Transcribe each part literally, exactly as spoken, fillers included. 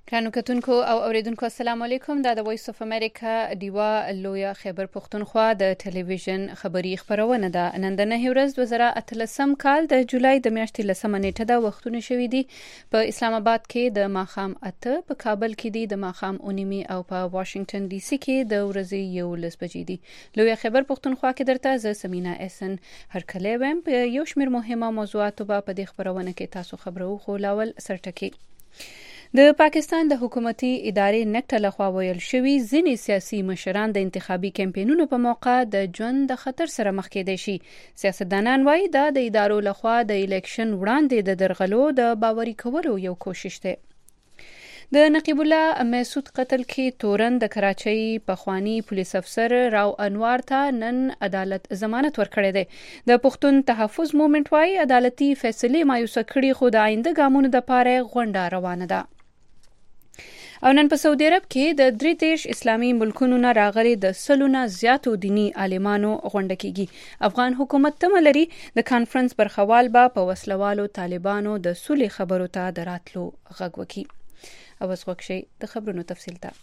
ګرانو کتونکو او اوریدونکو السلام علیکم. دا د وایس اف امریکا دیوا لویا خیبر پښتونخوا د ټلویزیون خبری خبرونه ده. نن د نه ورځ دوه زره اتلسم کال د جولای د میاشتې لسمه نیټه ده. وختونه شوې دي په اسلام آباد کې د ماخام اته، په کابل کې دي د ماخام اونیمي او په واشنگټن ډي سي کې د ورځې یو لس بجې دي. لویا خیبر پښتونخوا کې درته ز سمینا اسن هر کله ویم په یو شمېر مهمه موضوعاتو په دې خبرونه کې تاسو خبرو خو لاول سرټکی. د پاکستان د حکومتي ادارې نکټ لخوا ویل شوی ځینې سیاسي مشران د انتخابي کمپاینونو په موقع د ژوند د خطر سره مخ کېدای شي. سیاستدانان وایي دا د ادارو لخوا د الیکشن وړاندې د درغلو د باوري کولو یو کوشش دی. د نقیب الله مسعود قتل کې تورن د کراچۍ پخوانی پولیس افسر راو انوار ته نن عدالت ضمانت ورکړی دی. د پښتون تحفظ موومېنټ وایي عدالتي فیصلې مایوسه کړي خو د آینده ګامونو لپاره غونډه روانه ده. او نن په سعودي عرب کې د درې دیش اسلامي ملکونو نه راغلي د سلونه زیاتو دینی عالمانو غونډه کیږي. افغان حکومت تمه لري د کانفرنس برخوال به په وسلوالو طالبانو د سولې خبرو ته دراتلو غږ وکړي. او اوس وکشي د خبرونو تفصیل ته.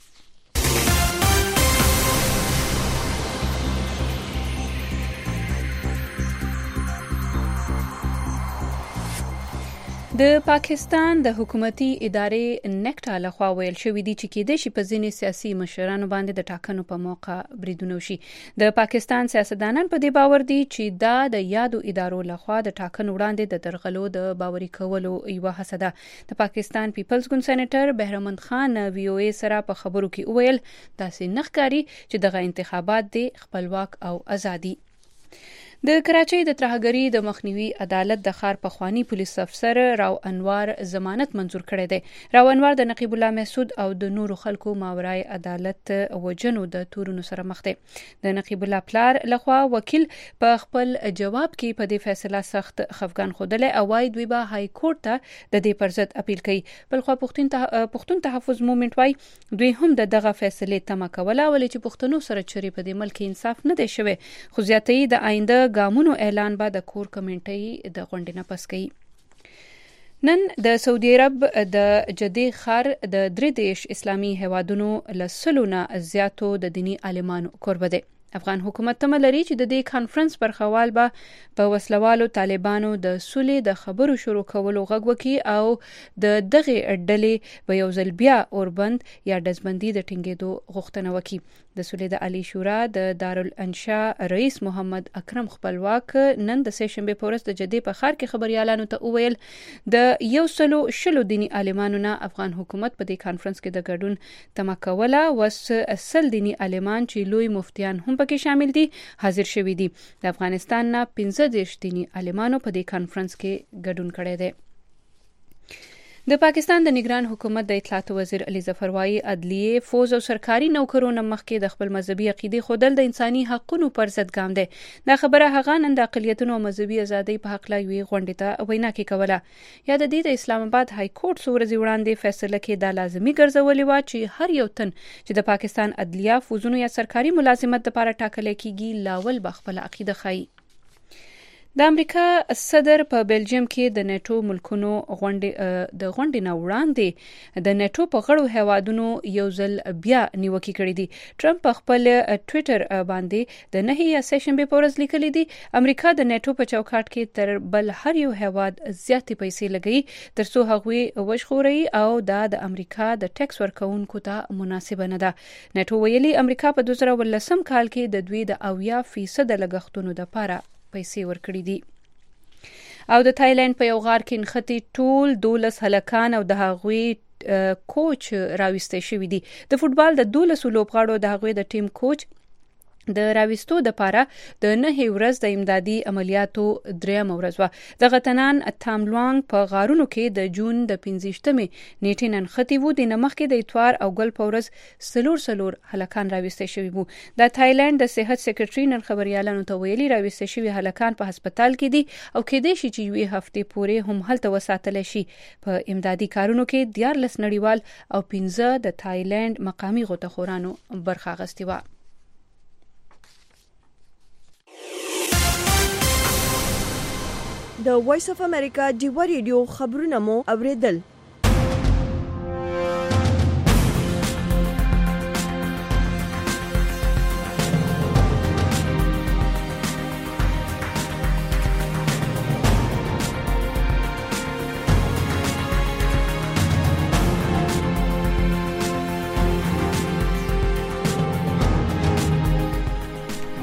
د پاکستان د حکومتي ادارې نکټ لخوا ویل شوی دی چې کېدای شي په ځینې سیاسي مشرانو باندې د ټاکنو په موقع بریدونه وشي. د پاکستان سیاستدانان په دې باور دي چې دا د یادو ادارو لخوا د ټاکنو وړاندې د درغلو د باوري کولو یوه هڅه ده. د پاکستان پیپلز ګوند سېنیټر بهرمند خان وی او ای سره په خبرو کې وویل داسې نه ښکاري چې دغه انتخابات د خپلواک او ازادي. د کراچۍ د ترهګرۍ د مخنیوي عدالت د ښار پخوانی پولیس افسر راو انوار ضمانت منزور کړی دی. راو انوار د نقیب الله مسعود او د نورو خلکو ماورای عدالت وجنو د تورونو سره مخ دی. د نقیب الله پلار لخوا وکیل په خپل جواب کې په دې فیصله سخت خفګان خوده او وايي دوی به های کورټ ته د دې پر ضد اپیل کوي. بل خو پښتون ته پښتون تحفظ موومېنټ وايي دوی هم د دغه فیصلې تمه کوله ولې چې پښتنو سره چری په دې ملک انصاف نه دی شوی. خو زیاتې د آینده ګامونو اعلان به د کور کمیټې د غونډې نه پس کوي. نن د سعودي عرب د جدې ښار د درې دیش اسلامي هیوادونو له سلو نه زیاتو د دینی عالمانو کوربه دی. افغان حکومت تمه لري چې د دې کانفرنس برخوال به په وسلوالو طالبانو د سولې د خبرو شروع کولو غږ وکړي او د دغه ډلې په یو ځل بیا اوربند یا دزبندي د ټینګېدو غوښتنه وکړي. د سولې د عالی شورا د دارالانشاء رئیس محمد اکرم خپلواک نن د سه شنبه په ورځ د جدې په ښار کې خبريالانو ته وویل د یو سلو شلو دینی عالمانو نه افغان حکومت په دې کانفرنس کې د ګډون تمه کوله. وس اصل دینی عالمان چې لوی مفتیان هم پکې شامل دي حاضر شوي دي. د افغانستان نه پنځه دیش دینی عالمانو په دې کانفرنس کې ګډون کړی دی. د پاکستان د نگران حکومت د اطلاعات وزیر علي ظفر وايي عدلیه، فوز او سرکاري نوکرونو مخکې د خپل مذهبي عقیدې خودل د انساني حقوقو پر ضد ګام دی. دا خبره هغه نن د اقلیتونو او مذهبي ازادۍ په حق لا یوې غونډې ته وینا کې کوله. یا د دې د اسلام آباد های کورټ څو ورځې وړاندې فیصله کې دا لازمي ګرځولې و چې هر یو تن چې د پاکستان عدلیه، فوزونو یا سرکاري ملازمت لپاره ټاکل کیږي لاول به خپل عقیده ښایي. د امریکا صدر په بلجیم کې د نیټو ملکونو غونډې د غونډې نه وړاندې د نیټو په غړو هیوادونو یو ځل بیا نیوکې کړې دي. ټرمپ په خپل ټویټر باندې د نه یا سه شنبه په ورځ لیکلي دي امریکا د نیټو په چوکاټ کې تر بل هر یو هیواد زیاتې پیسې لګوي ترڅو هغوی وژغوري او دا د امریکا د ټیکس ورکونکو ته مناسبه نه ده. نیټو ویلي امریکا په دوه زره ولسم کال کې د دوی د اویا فیصد لګښتونو لپاره پیسې ورکړي دي. او د تایلند په یو غار کې نښتې ټول دولس هلکان او د هغوی کوچ راوستي شوي دي. د فوټبال د دولس لوبغاړو د هغوی د ټیم کوچ د راوستو د پاره د نه ورځ د امدادي عملیاتو دریم ورځ و. د غتنان تاملوانګ په غارونو کې د جون د پنځشتمې نیټې نن ختی وو. د نمخ کې د اتوار او ګل په ورځ سلور سلور هلکان راوستي شوي وو. د تایلند د صحت سکرټري نن خبريالانو ته ویلي راوستي شوي هلکان په هسپتال کې دي او کېدای شي چې یوې هفتې پورې هم هلته وساتل شي. په امدادي کارونو کې دیارلس نړیوال او پنځه د تایلند مقامي غوټهخورانو برخه اخیستې وه. د وایس اف امریکا دیوا ریډیو خبرونه مو اوریدل.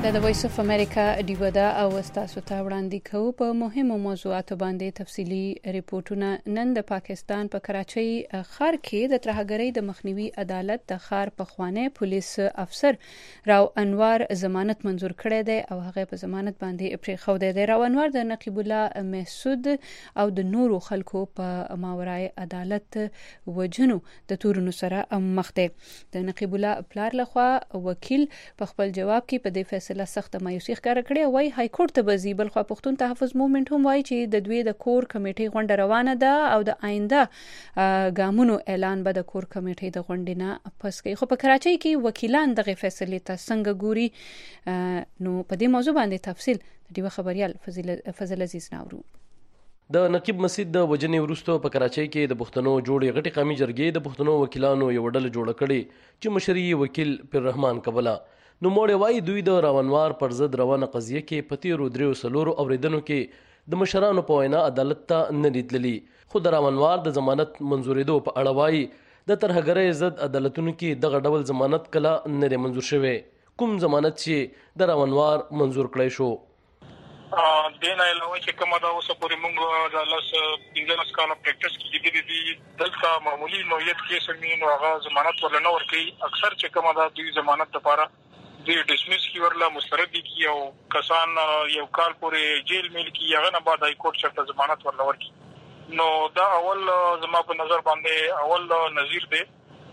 د وایس اف امریکا ډیوه ده او تاسو ته وړاندې کوو په مهمو موضوعاتو باندې تفصیلی ریپورتونه. نن د پاکستان په کراچۍ ښار کې د ترهګرۍ د مخنیوي عدالت د ښار پخوانی پولیس افسر راو انوار ضمانت منزور کړی دی او هغه په ضمانت باندې پریښودی دی. راو انوار د نقیب الله محسود او د نورو خلکو په ماورای عدالت وجنو د تورونو سره مخ دی. د نقیب الله پلار لخوا وکیل په خپل جواب کې په دې فیصله سخت مایوسي ښکاره کړې. وایي های کورټ ته به ځي. بل خوا پښتون تحفظ موومنټ هم وایي چې د دوی د کور کمیټې غونډه روانه ده او د آینده ګامونو اعلان به د کور کمیټې د غونډې نه پس کوي. خو په کراچۍ کې وکیلان دغه فیصلې ته څنګه ګوري؟ نو په دې موضوع باندې تفصیل د ډیوه خبريال فضل عزیز ناورو. د نقیب مسجد د وجنې وروسته په کراچۍ کې د پښتنو جوړې غټي قومي جرګې د پښتنو وکیلانو یو ډله جوړه کړې چې مشري وکیل پر رحمان کبلا نو موړې وای دوی د راونوار پر ضد روانه قضیه کې پتیرو دریو سلورو اوریدنو کې د مشرانو په وینا عدالت ته نه لیدلې. خو د راونوار د ضمانت منزورېدو په اړه وای د ترهګرۍ ضد عدالتونو کې دغه ډول ضمانت کله نه دی منزور شوی. کوم ضمانت چې د راونوار منزور کړی شو دین علاوه چې کومه دا اوسه پورې موږ د لاس پنځه کاله پریکټس کې دي دي دلته معمولی نوعیت کې سمین او هغه ضمانت ولنه نه ورکي. اکثر چې کومه دا دوی ضمانت لپاره دی ډسمس کی ورلا مسترد کی او کسان یو کال پورې جیل میل کی هغه نه بعد هاي کورټ چرته ضمانت ورلا ورکی. نو دا اول زما په نظر باندې اول نظیر دی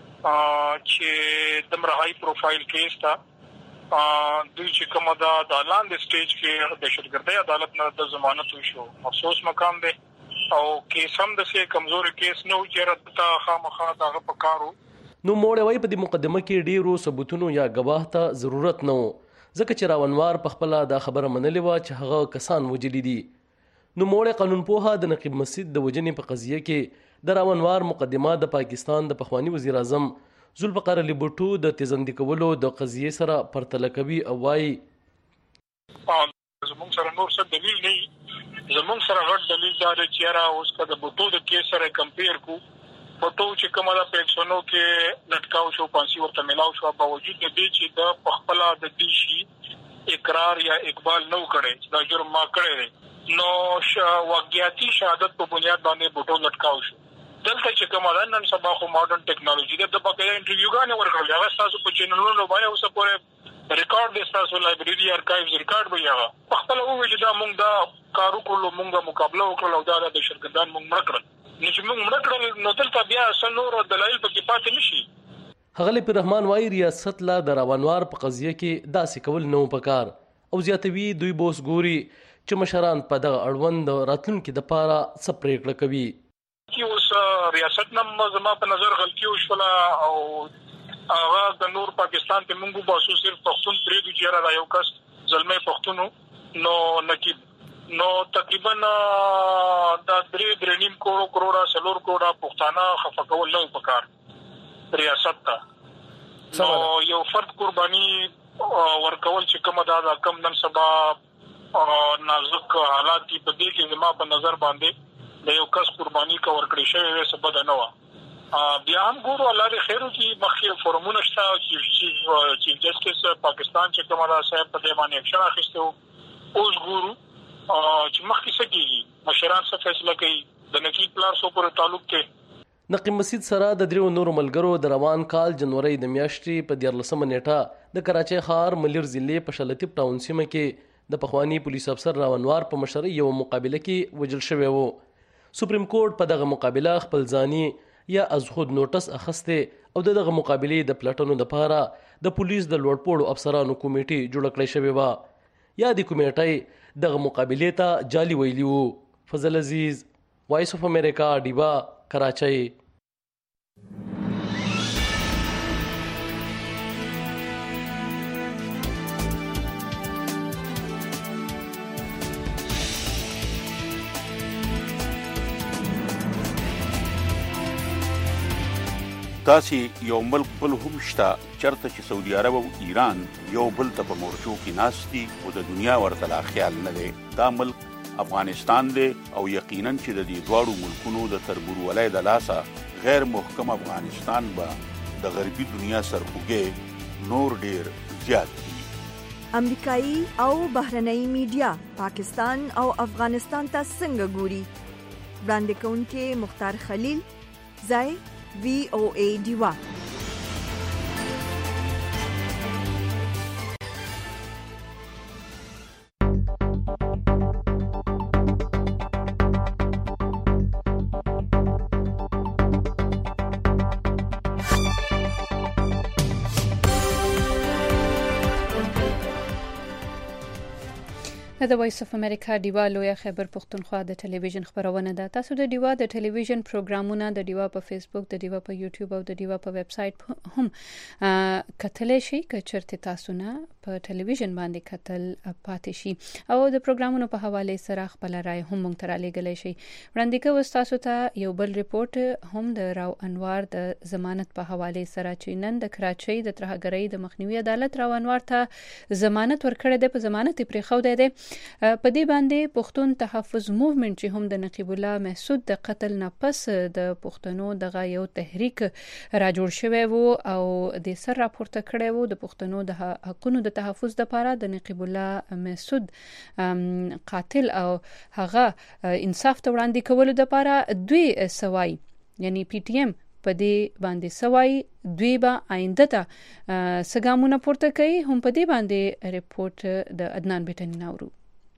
چې د مرهای پروفایل کیس تا دوی چې کومه دا د لاندې سټیج کې د شرکتي عدالت نه د ضمانت وشو مخصوص مقام دی او کیس هم د سه کمزور کیس نه و چې رد خامخا دغه پکارو. نو موړې وای په دې مقدمه کې ډیرو ثبوتونو یا گواه ته ضرورت نه و ځکه چې راونوار په خپل دا خبره منلې و چې هغه کسان وجلی دي. نو موړې قانون پوها د نقیب مسجد د وجنې په قضیه کې د راونوار مقدمه د پاکستان د پخوانی وزیر اعظم ذوالفقار علي بوټو د تیزندې کولو د قضیه سره پرتله کوي او وایي زموږ سره نور څه دلیل نه زموږ سره غټ دلیل دا دی چې را اوس کده بوټو د کیس سره کمپیر کو بوټو چې کومه دا پېښونو کې لټکاو شو پانسی ورته ملاو شو باوجود د دې چې د پخپل د دې شي اقرار یا اقبال نو کړي دا جرم ما کړی نو واقعیتي شهادت په بنیاد باندې بوټو لټکاو شو. دلته چې کومه ده نن سبا خو ماډرن ټیکنالوژي ده د بقایا انټرویوګانې ورکړل هغه تاسو په چینلونو باندې اوسه پورې ریکارډ دي تاسو لایبرری ارکایوز ریکارډ وي هغه په خپل وګړي چې دا مونږ دا کارو کولو مونږه مقابله وکړو او دا د شرکتان مونږ مړ کړل نو چې مونږ مړ کړل نو دلته بیا اصل نور دلایل پکې پاتې نشي. هغه پر رحمان وايي ریاست لا د راونوار په قضیه کې داسې کول نو پکار او زیاتوي دوی بوس ګوري چې مشران په دغه اړوند راتلونکو د پاره سپریکړه کوي. کی اوس ریاست نم زما په نظر غلطي وشوله او هغه د نور پاکستان ته موږ باسو صرف پښتون پرې د چیرې را یو کس ظلمي پښتونو نو نقیب نو تقریبا دا درې درې نیم کروڑ کروڑه سلور کروڑه پښتانه خفقول نه پکار ریاست ته نو یو فرد قرباني ورکول چې کومه دا کم نن سبا نازک حالات په دې کې زما په نظر باندې د یو کس قرباني کا ورکړی شوی وي سبب نه و بیا هم ګورو الله دې خیر وکړي مخکې فورمونه شته چې چیف جسټس پاکستان چې کومه صاحب په دې باندې اکشن اخیسته اوس ګورو چې مخکې څه کیږي مشران څه فیصله کوي د نقیب پلار سو پر تعلق کې. نقیب مسجد سره د دریو نورو ملګرو د روان کال جنوري د میاشتې په دیارلسمه نیټه د کراچۍ ښار ملیر ضلع په شلتیب ټاون سیمه کې د پخوانی پولیس افسر راونوار په مشرۍ یو مقابله کې وجل شوی و. سپریم کورټ په دغه مقابله خپل ځاني یا از خود نوټس اخسته او دغه مقابله د پلاتونو د پاره د پولیس د لوړپوړو افسرانو کمیټې جوړ کړی شوی و. یا د کمیټې دغه مقابله ته جالي ویلی وو. فضل عزیز وایس اف امریکا ډیوا کراچۍ. تاسې یو ملک بل هم شته چرته چې سعودي عرب او ایران یو بل ته په مورچو کې ناست دي او د دنیا ورته لا خیال نه دی. دا ملک افغانستان دی او یقینا چې د دې دواړو ملکونو د تربورولۍ د لاسه غیر محکم افغانستان به د غربي دنیا سرخوږی نور ډیر زیات دي. امریکایي او بهرنۍ میډیا پاکستان او افغانستان ته څنګه ګوري؟ وړاندې کوونکی مختار خلیل، ځای وی او ای ډیوا. د وایس اف امریکا ډیوا لویه خیبر پښتونخوا د ټلویزیون خبرونه ده. تاسو د ډیوا د ټلویزیون پروګرامونه د ډیوا په فیسبوک، د ډیوا په یوټیوب او د ډیوا په ویب سټ هم کتلی شئ که چېرته تاسو نه په ټلویزیون باندې کتل پاتې شي او د پروګرامونو په حواله سره خپل رائے هم مونږ ته رالیږلی شئ. وړاندې کوو تاسو ته یو بل ریپورت هم د راو انوار د ضمانت په حواله سره چې نن د کراچۍ د ترهګرۍ د مخنیوي عدالت راو انوار ته ضمانت ورکړی دی، په ضمانت یې پرېښودی دی. په دې باندې پښتون تحفظ موومنټ چې هم د نقیب الله محسود د قتل نه پس د پښتنو دغه یو تحریک را جوړ شوی وو او د سر راپورته کړی وو د پښتنو د حقونو د تحفظ لپاره د نقیب الله محسود قاتل او هغه انصاف ته وړاندې کولو لپاره دوی سوای یعنی پی ټی ایم په دې باندې سوای دوی به آینده ته سګامونه پورته کوي. هم په دې باندې ریپورت د عدنان بیٹنی ناورو.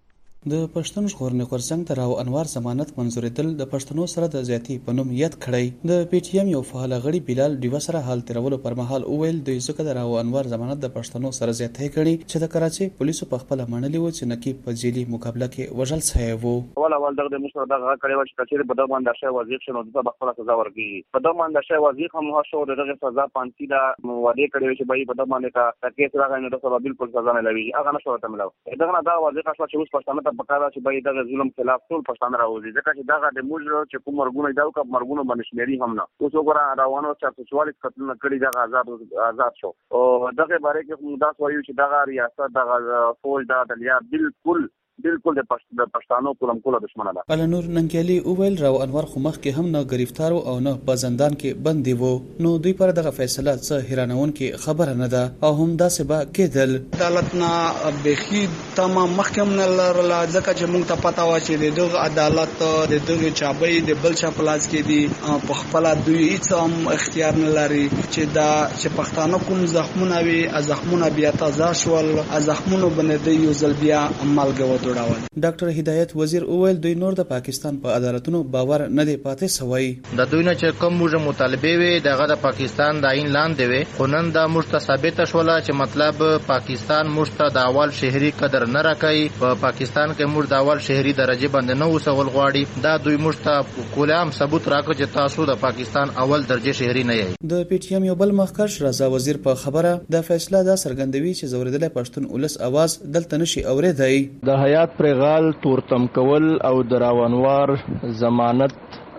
د پښتون ژغورنې غورځنګ د راو انوار ضمانت منظورېدل د پښتنو سره د زیاتی په نوم یاد کړی. د پی ټی ایم یو فعال غړي بلال ډیوا سره حال تیرولو پر مهال اوویل د ځکه د راو انوار ضمانت د پښتنو سره زیاتی کړي چې د کراچۍ پولیسو په خپل منلي و چې نقیب په جیلی مقابله کې وژل شوی وو. اول اول دغه مشر دغه کړي و چې کچېره په دغه باندې شای وظیفه شنو د خپل سزا ورکړي. په دغه باندې شای وظیفه هم شو دغه سزا پانسی دا وعده کړی چې به په دغه باندې کا کیس راغی نو د سبا بالکل سزا نه لوي. هغه نشو ته ملو دغه دا وظیفه شو چې اوس پښتانه ته پکاره چې به دغه ظلم خلاف ټول پښتانه راوځي ځکه چې دغه د موږ چې کوم مرګونه دا او مرګونه باندې شمیري هم نه اوس وګوره روانو چې چوالیس قتلونه کړي دغه آزاد آزاد شو او دغه باره کې موږ دا وایو چې دغه ریاست دغه فوج د عدلیه بالکل بالکل د پښتانو کولم کوله دشمنه ده. النور ننګیالي اوویل راو انوار خو مخ کې هم نه گرفتار او نه په زندان کې بندي وو نو دوی پر دغه فیصله څه حیرانون کې خبره نه ده او هم داسې به کېدل. عدالت نه بخي تمام محکم نه لرله ځکه چې موږ ته پته و چې دغه عدالت د دغه چابي د بل چا پلاس کې دي په خپل دوی هیڅ هم اختیار نه لري چې دا چې پښتانه کوم زخمونه وي زخمونه بیا تازه شول زخمونه باندې یو ځل بیا عملګو. ډاکټر هدایت وزیر اوویل دوی نور د پاکستان په عدالتونو باور نه دی پاتې سوی. د دوی نه چې کوم موږ مطالبه وي دغه د پاکستان د عین لاندې وي خو نن د موږ ثابت شوله چې مطلب پاکستان موږ د اول شهري قدر نه راکړي. په پاکستان کې موږ د اول شهري درجه باندې نه وسول غواړي. دا دوی موږ ته کولام ثبوت راکړي چې تاسو د پاکستان اول درجه شهري نه یې. د پی ټی ایم یو بل مخکښ رضا وزیر په خبره د فیصله دا سرګندوي چې زوردل پښتون ولس आवाज دلته نشي اورېدای. د حیات پرغال تورتم کول او د راو انوار ضمانت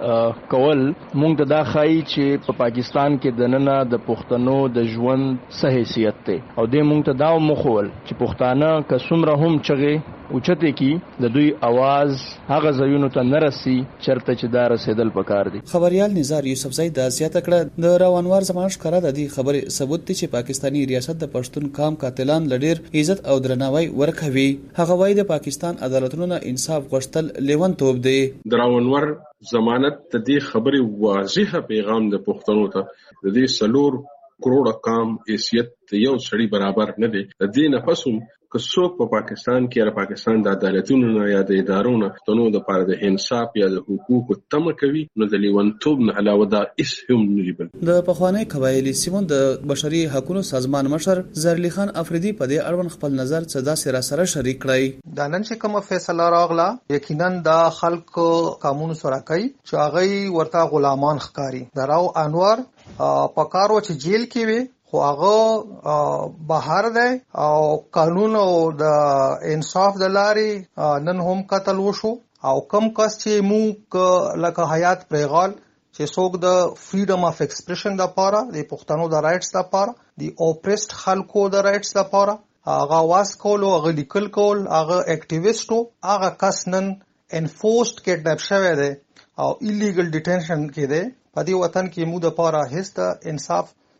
کول مونږ ته دا خایي چې په پاکستان کې د ننه د پښتنو د ژوند څه حیثیت دی او د مونږ ته دا مخول چې پښتانه که څومره هم چغې اوچته کی د دوی आवाज هغه ځایونو ته نرسي چرته چې دا رسیدل پکار دي. خبريال نزار یوسفزئی د زیاته کړه د راو انوار زمانش کړه د دې خبره ثبوت دي چې پاکستانی ریاست د پښتون قام قاتلان لډیر عزت او درناوی ورکوي. هغه وایي د پاکستان عدالتونو نه انصاف غوښتل لیوان توپ دی. د راو انوار ضمانت د دې خبرې واضح پیغام د پښتنو ته د دې سلور کروڑه کام حیثیت یو سړی برابر نه دی. د دې نه پسوم که څوک په پاکستان کې یا پاکستان د عدالتونو نه یا د ادارو نه پښتنو د پاره د انصاف یا د حقوقو تمه کوي نو د لیونتوب نه علاوه دا هیڅ هم نه لري. د پخوانی قبایلی سیمون د بشري حقوقو سازمان مشر زرلی خان افریدي په دې اړوند خپل نظر څه داسې را سره شریک کړی. دا نن چې کومه فیصله راغله یقینا د خلکو قانون سره کوي چې هغه ورته غلامان ښکاری. دراو انوار په کارو چې جیل کې وي خو هغه بهر دی او قانون او د انصاف د لارې نن هم قتل وشو او کم کس چې موږ لکه حیات پرغال چې څوک د فریډم اف ایکسپریشن د پاره د پښتنو د رائټس د پاره د اوپریسټ خلکو د رائټس د پاره هغه واس کول او هغه لیکل کول هغه اکټیویسټو هغه کس نن انفورسډ کډناپ شوی دی او ایلیګل ډیټینشن کې دی. په دې وطن کې موږ د پاره هیڅ انصاف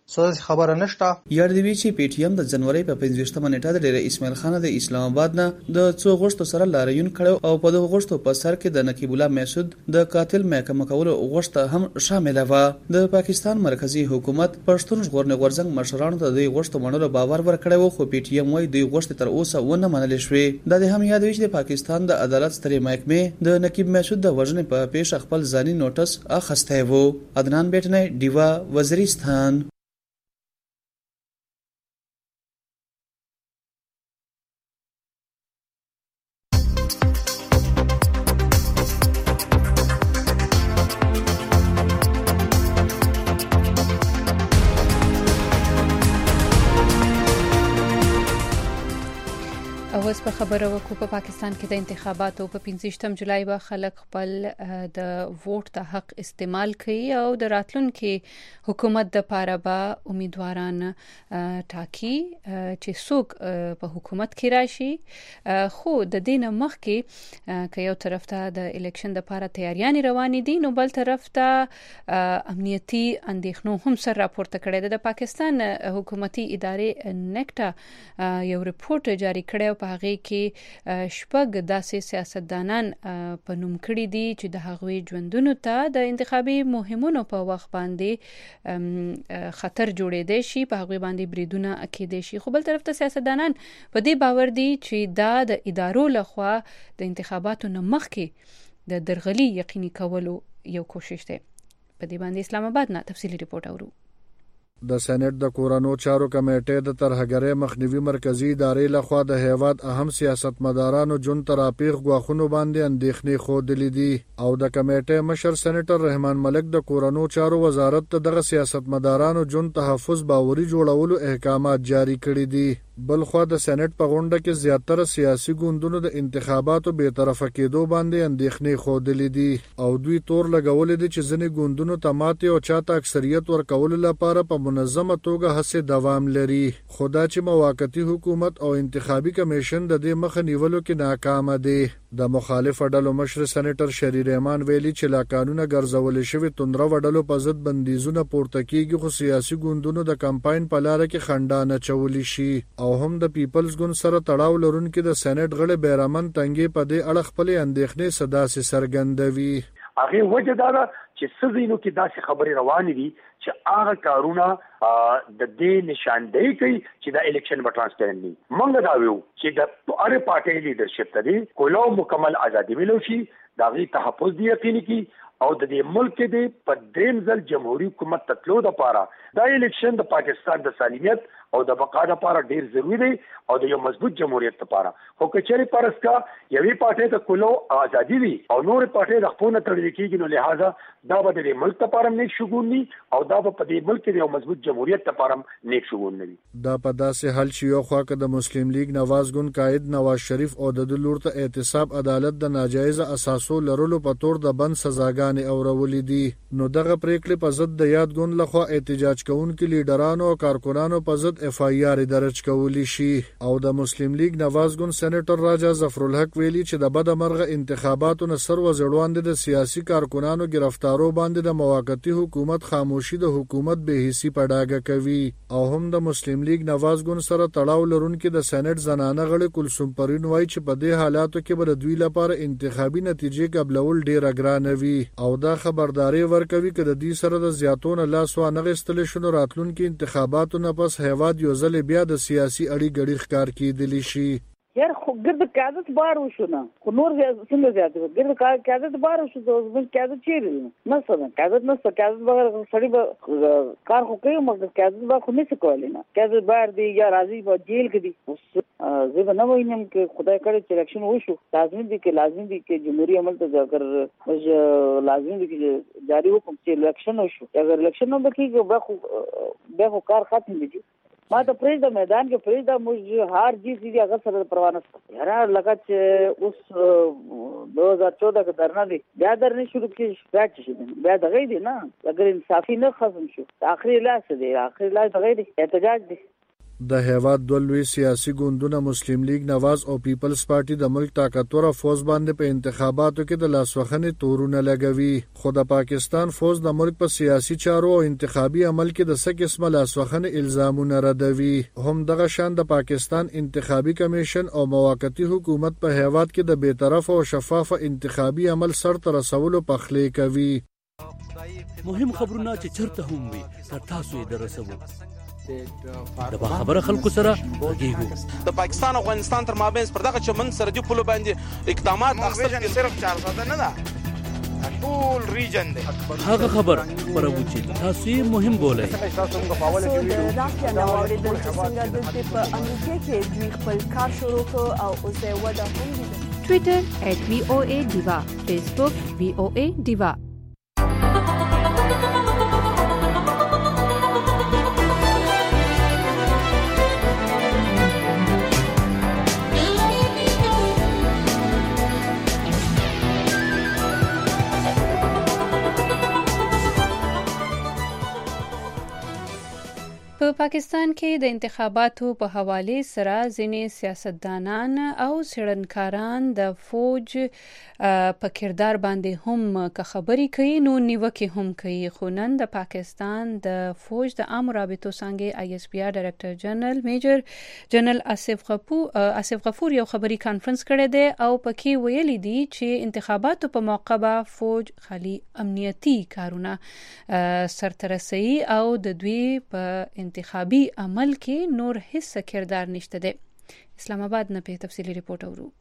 څه خبره نشته. یاد دی چې پی ټی ایم د جنوري په پنځوستمه نیټه د ډیر اسماعیل خان د اسلام آباد نه د څو غوښتو سره لاریون کړو او په دغه غوښتو په سر کې د نقیب الله مسعود د قاتل محکمه کولو غوښته هم شامل و. د پاکستان مرکزی حکومت پښتون ژغورنې غورځنګ مشرانو ته د غوښتو منلو باور ورکړی خو پی ټی ایم وايي د غوښتې تر اوسه ونه منل شوې. د هم یاد وی چې د پاکستان د عدالت سترې محکمې د نقیب مسعود د وژنې په پیښه خپل ځاني نوټس اخیستی و. عدنان بیٹنی دیوا وزیرستان. اوس په خبره وکړو په پاکستان کې د انتخاباتو په پنځه جولای به خلک خپل د ووټ ته حق استعمال کوي او د راتلونکي حکومت د پاره به امیدواران ټاکي چې څوک په حکومت کې راشي. خو د دین مخکې که یو طرف ته د الیکشن د پاره تیاریان روان دي نو بل طرف ته امنیتي اندېښنو هم سر راپورته کړی دی. د پاکستان حکومتي ادارې نیکټا یو ریپورت جاری کړی په هغه کې شپږ داسې سیاستدانان په نوم کړی دي چې د هغوی ژوندونو ته د انتخابي مهمونو په وخت باندې خطر جوړېدای شي، په هغوی باندې بریدونه کېدای شي. خو بل طرف ته سیاستدانان په دې باور دي چې دا د ادارو لخوا د انتخاباتو نه مخکې د درغلي یقیني کولو یو کوشش دی. په دې باندې اسلام آباد نه تفصیلی ریپورت اورو. د سېنات د کورونو چارو کمیټې د ترهګرۍ مخنیوي مرکزی ادارې لخوا د هیواد اهم سیاستمدارانو جون تراپیغ غواخونو باندې اندېښنې خوده دي او د کمیټې مشر سېنیټر رحمان ملک د کورونو چارو وزارت ته دغه سیاستمدارانو جون تحفظ باوري جوړولو احکامات جاری کړي دي. بل خو د سېنات په غونډه کې زیاتره سیاسي ګوندونو د انتخاباتو به طرفه کېدو باندې اندېښنې خوده دي او دوی تور لګولې دي چې ځینې ګوندونو تماته او چاته اکثریت ورکول لپاره په منظمه توګه هڅه دوام لري. خدا چې موقتی حکومت او انتخابي کمیشن د دې مخ نیولو کې ناکام دي. د مخالف ډلو مشر سېنیټر شری رحمان ویلي چې لا قانون ګرځول شوی توندره وډلو په ضد بندیزونه پورته کیږي خو سیاسي ګوندونو د کمپاین په لار کې خنډانه چولی شي او هم د پیپلز ګوند سره تړاو لرونکي د سېنات غړي بیرمن تنګي په دې اړه خپل اندېښنې صدا سي سرګندوي. هغه وجه دا چې سزینو کې داسې خبرې روانې دي چې هغه کارونه د دې نشاندهي کوي چې د الیکشن په ترانسپیرنت دي. موږ دا ویو چې د هر پارټي لیډرشپ ته دي کولو مکمل ازادي ملو شي، دا غي تحفظ دی یقیني کی او د دې ملک کې د په دریم ځل جمهوریت حکومت تطلو د پاره دا الیکشن د پاکستان د سالمیت او د بقا لپاره ډیر ضروری دی او د یو مضبوط جمهوریت لپاره. خو کچېری پرسکا یوې پارټي ته کولو ازادي وي او نور پارټي د خپل تړل کېږي نو لہذا دا به د ملک لپاره نیک شګون ني او دا به په دې ملک کې یو مضبوط جمهوریت لپاره نیک شګون ني. دا په داسې حل چې یو خوا کې د مسلم لیگ نواز ګوند قائد نواز شریف او د لور ته اعتصاب عدالت د ناجایز اساسو لرلو په تور د بند سزاګانې اورولې دي. نو دغه پریکړې په ضد د یاد ګوند لخوا احتجاج کوونکو لیډرانو او کارکونانو په ضد اف آی آر درج کولی شي او د مسلم لیگ نواز ګوند سېنیټر راجا ظفر الحق ویلي چې د بد مرغه انتخاباتو نه سر وزړوند د سیاسي کارکونانو گرفتارو باندې د موقتی حکومت خاموشي د حکومت به حصي پډاګه کوي او هم د مسلم لیگ نواز ګوند سره تړاو لرونکي د سېنات زنانه غړي کلثوم پرین وایي چې په دې حالاتو کې به دوی لپاره انتخابي نتیجې قبلول ډیر ګران وي او دا خبرداري ورکوي چې د دې سره د زیاتون لاس وانه غستل شنو راتلونکي انتخاباتو نه پس هیواد یو ځل بیا د سیاسي اړي ګړي ښکار کېدلی شي. یار خو ګرد قیادت بار وشو نه خو نور څنګه زیات ګرد قیادت بار وشو د قیادت چیرې نه څه قیادت نه څه قیادت بغیر سړی به کار خو کوي مګر قیادت به خو نشي کولای نه قیادت بار دی یا راځي په جیل کې دي. زه به نه وایم چې خدای کړي چې الیکشن وشو لازم دي کې لازم دي کې جمهوریت عمل ته اگر لازم دي کې جاری حکم چې الیکشن وشو اگر الیکشن نه وکړي به خو به خو کار ختم دي. ما ته پریږده میدان کې پریږده موږ هار جیت دي هغه سره پروا نه ستو یاره لکه چې اوس دو هزار چودہ کې درنه دي بیا درنه شروع کړي بیا چې بیا دغه دي نه اگر انصافي نه ختم شو اخري لاس دی اخري لاس دغه دي احتجاج دي. د هیواد دوه لوی سیاسي ګوندونه مسلم لیگ نواز او پیپلز پارټي د ملک طاقتور فوج باندې په انتخاباتو کې د لاسوهنې تورونه لګوي، خو د پاکستان فوج د ملک په سیاسي چارو او انتخابي عمل کې د څه قسمه لاسوهنې الزامونه ردوي. هم دغه شان د پاکستان انتخابي کمیشن او موقتی حکومت په هیواد کې د بیطرف او شفاف انتخابي عمل سرته رسولو پخلی کوي. مهم خبرونه چې چرته هم وي تر تاسو یې درسوو. د باخبره خلکو سره غږیږو. د پاکستان او افغانستان تر مابین پر دغه چمن سرحدي پولو باندې اقدامات اخیستل کې صرف چار ساده نه ده، ټول ریجن دی. هغه خبر خبرو چې تاسو یې مهم بولئ. سو د راسیا نو اوریدل چې څنګه د په امریکا کې دوی خپل کار شروع کړ او اوس یې وده هم دي. ټویټر ایٹ وی او ای ډیوا، فیسبوک وی او ای ډیوا. په پاکستان کې د انتخاباتو په حواله سره ځینې سیاستدانان او څېړنکاران د فوج په کردار باندې هم که خبرې کوي نو نیوکې هم کوي. خو نن د پاکستان د فوج د عامو رابطو څانګې آی ایس پی آر ډایرکټر جنرال میجر جنرال آصف غفور آصف غفور یو خبري کانفرنس کړی دی او پکې ویلي دي چې انتخاباتو په موقع به فوج خالي امنیتي کارونه سرته رسوي او د دوی په انتخابي عمل کې نور هیڅ کردار نشته دی. اسلام آباد نه په تفصیلی ریپورت اورو.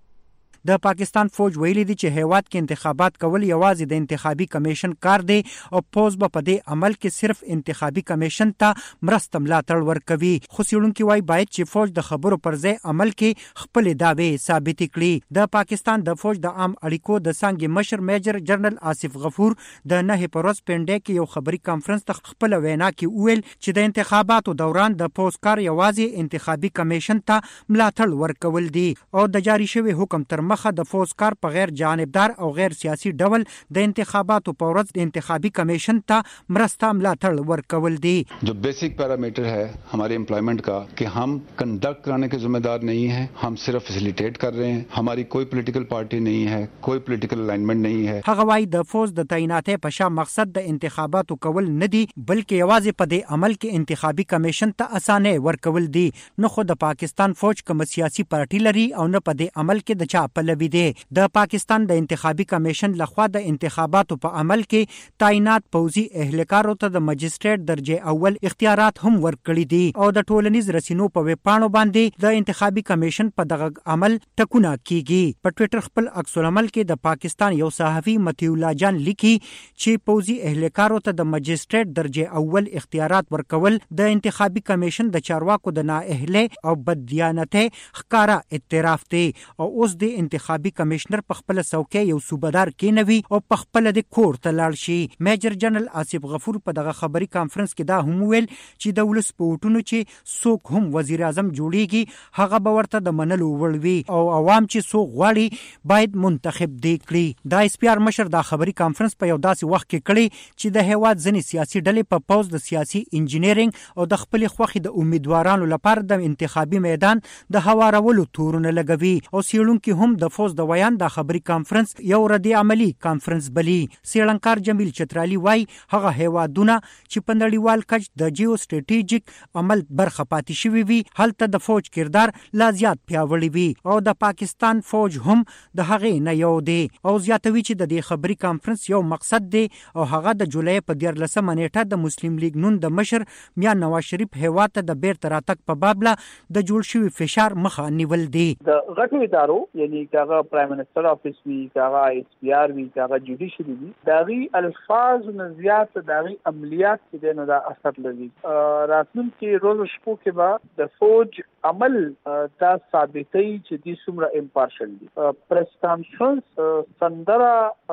د پاکستان فوج ویلي دي چې هیواد کې انتخابات کول یوازې د انتخابي کمیشن کار دی او فوج به په دې عمل کې صرف انتخابي کمیشن ته مرسته ملاتړ ورکوي. خو څېړونکي وایي باید چې فوج د خبرو پر ځای عمل کې خپل دعوې ثابت کړي. د پاکستان د فوج د عام اړیکو د څانګې مشر میجر جنرال آصف غفور د نهه پروز پنډه کې یو خبري کانفرنس ته خپل وینا کې ویل چې د انتخاباتو دوران د فوج کار یوازې انتخابي کمیشن ته ملاتړ ورکول دي او د جاری شوی حکم تر د فوج کار په غیر جانبدار او غیر سیاسي ډول د انتخاباتو په ورځ د انتخابي کمیشن ته مرسته ملاتړ ورکول دي. जो बेसिक पैरामीटर है हमारे एम्प्लॉयमेंट का कि हम कंडक्ट कराने के जिम्मेदार नहीं है, हम सिर्फ फैसिलिटेट कर रहे हैं. हमारी कोई पॉलिटिकल पार्टी नहीं है, कोई पॉलिटिकल अलाइनमेंट नहीं है. هغه وايي د فوج د تعیناتې په شا مقصد د انتخاباتو کول نه دي بلکې یوازې په دې عمل کې انتخابي کمیشن ته اسانه ورکول دي. نه خو د پاکستان فوج کوم سیاسي پارټي لري او نه په دې عمل کې د چا پلوي دی. د پاکستان د انتخابي کمیشن لخوا د انتخاباتو په عمل کې تعینات پوځي اهلکارو ته د مجستریټ درجه اول اختیارات هم ورکړي دي او د ټولنیز رسنیو په ویبپاڼو باندې د انتخابي کمیشن په دغه عمل ټکونه کیږي. په ټویټر خپل عکس العمل کې د پاکستان یو صحافي متی الله جان لیکي چې پوځي اهلکارو ته د مجستریټ درجه اول اختیارات ورکول د انتخابي کمیشن د چارواکو د نااهله او بددیانته ښکارا اعتراف دی او اوس د انتخابي کمیشنر په خپل څوکۍ یو صوبدار کېنوي او په خپل د کور ته لاړ شي. میجر جنرال آصف غفور په دغه خبري کانفرنس کې دا هم ویل چې د ولس په وټونو چې څوک هم وزیر اعظم جوړیږي هغه به ورته د منلو وړ وي او عوام چې څوک غواړي باید منتخب دی کړي. د ایس پی آر مشر دا خبري کانفرنس په یو داسې وخت کې کړی چې د هیواد ځینې سیاسي ډلې په پوز د سیاسي انجینیرینګ او د خپل خوخي د امیدوارانو لپاره د انتخابي میدان د هوارولو تورونه لګوي او څېړونکي هم د فوج د ویان د خبري کانفرنس یو ردی عملی کانفرنس بلی. څېړنکار جمیل چترالی وای هغه هیوادونه چې په نړیوال کچ د جیو سټریټیجیک عمل برخه پاتې شوی وي هلته د فوج کردار لا زیات پیاوړی وي او د پاکستان فوج هم د هغې نه یو دی او زیاتوي چې د دې خبري کانفرنس یو مقصد دی او هغه د جولای په دیارلسمه نیټه د مسلم لیگ نون د مشر میاں نواز شریف هیواد ته د بیرته راتګ په باب له د جوړ شوي فشار مخه نیول دی. د غټو ادارو یعنی کاغه پرایم منسٹر آفیس وی کاغه ایس پی آر وی کاغه جوډیشری وی داغي الفاظ نزيات داغي عملیات کې نه دا اثر لري. راتلون کې روز شپو کې با د فوج عمل دا ثابتي چې د څومره امپارشل دي. پریس کانفرنس سندرا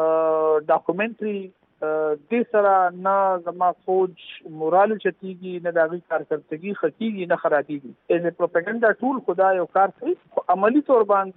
ډاکومنټري د سره نه زما فوج مورال چتیږي نه داغي کارکړتګي خکېږي نه خرابېږي. از ا پروپاګاندا ټول خدای او کار کوي عملی تور باندې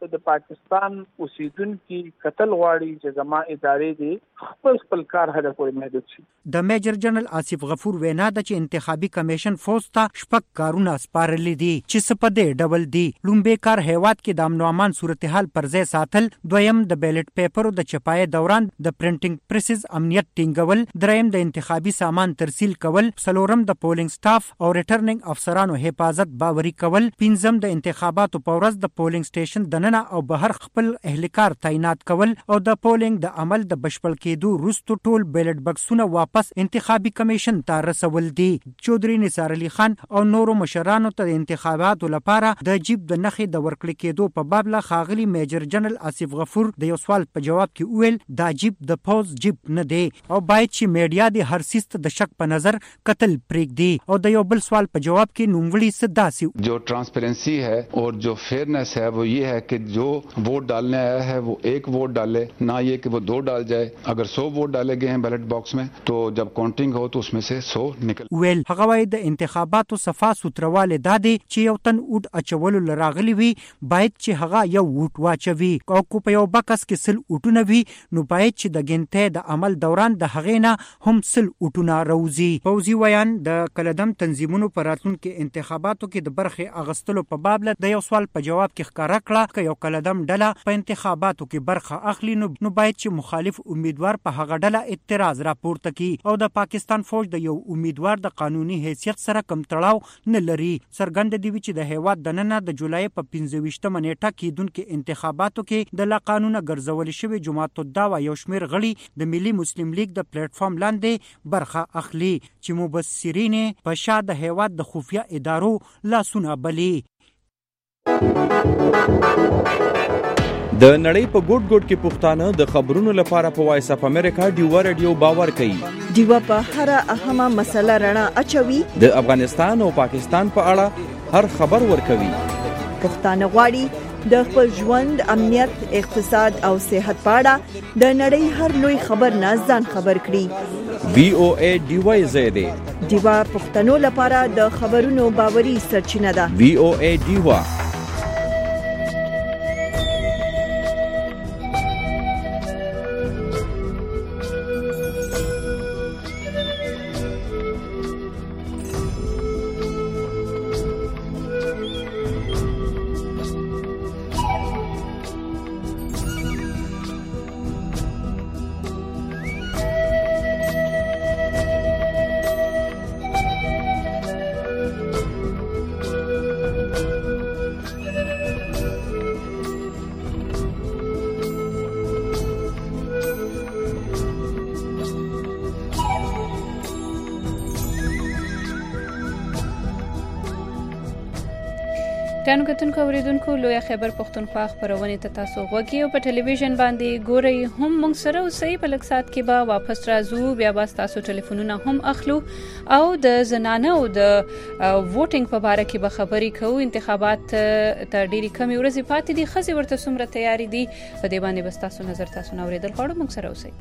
د پاکستان اوسیدونکو قتل غواړي چې زما ادارې دي خپل خپل کار هدف پورې محدود شي. د میجر جنرال آصف غفور وینا د چې انتخابي کمیشن فوج ته شپږ کارونه سپارلي دي چې سپدې ډبل دي. لومبه کار هیواد کې د امن او امان صورتحال پر ځای ساتل، دویم د بیلټ پیپرو د چپای دوران د پرنټینګ پریسز امنیت ټینګول، دریم د انتخابي سامان ترسیل کول، څلورم د پولینګ سټاف او ریټرنینګ افسرانو حفاظت باوري کول، پنځم د انتخاباتو په ورځ د پولینګ سټیشن دننه او بهر خپل اهلکار تعینات کول او د پولینګ د عمل د بشپړ کېدو وروسته ټول بیلټ بکسونه واپس انتخابي کمیشن ته رسول دي. چودري نثار علي خان او نورو مشرانو ته د انتخاباتو لپاره د جیب د نخې د ورکړې کېدو په باب له ښاغلي میجر جنرال آصف غفور د یو سوال په جواب کې وویل دا جیب د پوز جیب نه دی او باید چې میډیا د هر سیست د شک په نظر قتل پرېږدي. او د یو بل سوال په جواب کې نوموړي څه داسې जो ट्रांसपेरेंसी है और जो फेयरनेस है वो ये है कि जो वोट डालने आया है वो एक वोट डाले, ना ये कि वो दो डाल जाए. अगर सौ वोट डाले गए हैं बैलेट बॉक्स में तो जब काउंटिंग हो तो उसमें से सौ निकल. ویل هغه وای د انتخاباتو صفا سوترواله دادي چې یو تن وډ اچول لراغلی وي باید چې هغه یو وټ واچوي او کو په یو بکس کې سل وټونه وي نو باید چې د ګنته د عمل دوران د هغې نه هم سل وټونه راوځي. پوزي ویان د کلدم تنظیمونو پر راتلونکو انتخاباتو کې د برخې اغستلو په باب له د یو سوال په جواب کې ښکارا کړه چې یو کلدم ډله په انتخاباتو کې برخه اخلي نو باید چې مخالف امیدوار په هغه ډله اعتراض راپورته کړي او د پاکستان فوج د یو امیدوار د قانوني حیثیت سره کم تړاو نه لري. څرګند دی چې د هیواد دننه د جولای په پنځه ویشتمه نیټه کېدونکو انتخاباتو کې د لا قانونه ګرځول شوی جماعت الدعوه یو شمېر غړي د ملي مسلم لیگ د پلیټ فارم لاندې برخه اخلي چې مبصرین په شا د هیواد د خفیه ادارو لاسونه بلی. د نړۍ په ګوټ ګوټ کې پښتانه د خبرونو لپاره په وایس اف امریکا ډیوا رادیو باور کوي. ډیوا په هر اهمه مسله رڼا اچوي. د افغانستان او پاکستان په اړه هر خبر ورکوي. پښتانه غواړي د خپل ژوند، امنیت، اقتصاد او صحت په اړه د نړۍ هر لوی خبر نه ځان خبر کړي. وی او ای ډیوا زیاده ډیوا پښتنو لپاره د خبرونو باوري سرچینه ده. وی او ای ډیوا ګرانو کتونکو اوریدونکو لوی خبر پښتونخوا خبرونه ته تاسو غوږی او په ټلویزیون باندې ګورئ هم موږ سره اوسئ. په لږ ساعت کې به واپس راځو، بیا به تاسو ټلیفونونه هم اخلو او د زنانه او د ووټینګ په اړه کې به خبرې کوو. انتخابات ته ډېری کمی ورځې پاتې دي، خزي ورته څومره تیاری دي په دې باندې به تاسو نظر تاسو نو اوریدل غواړو. موږ سره اوسئ.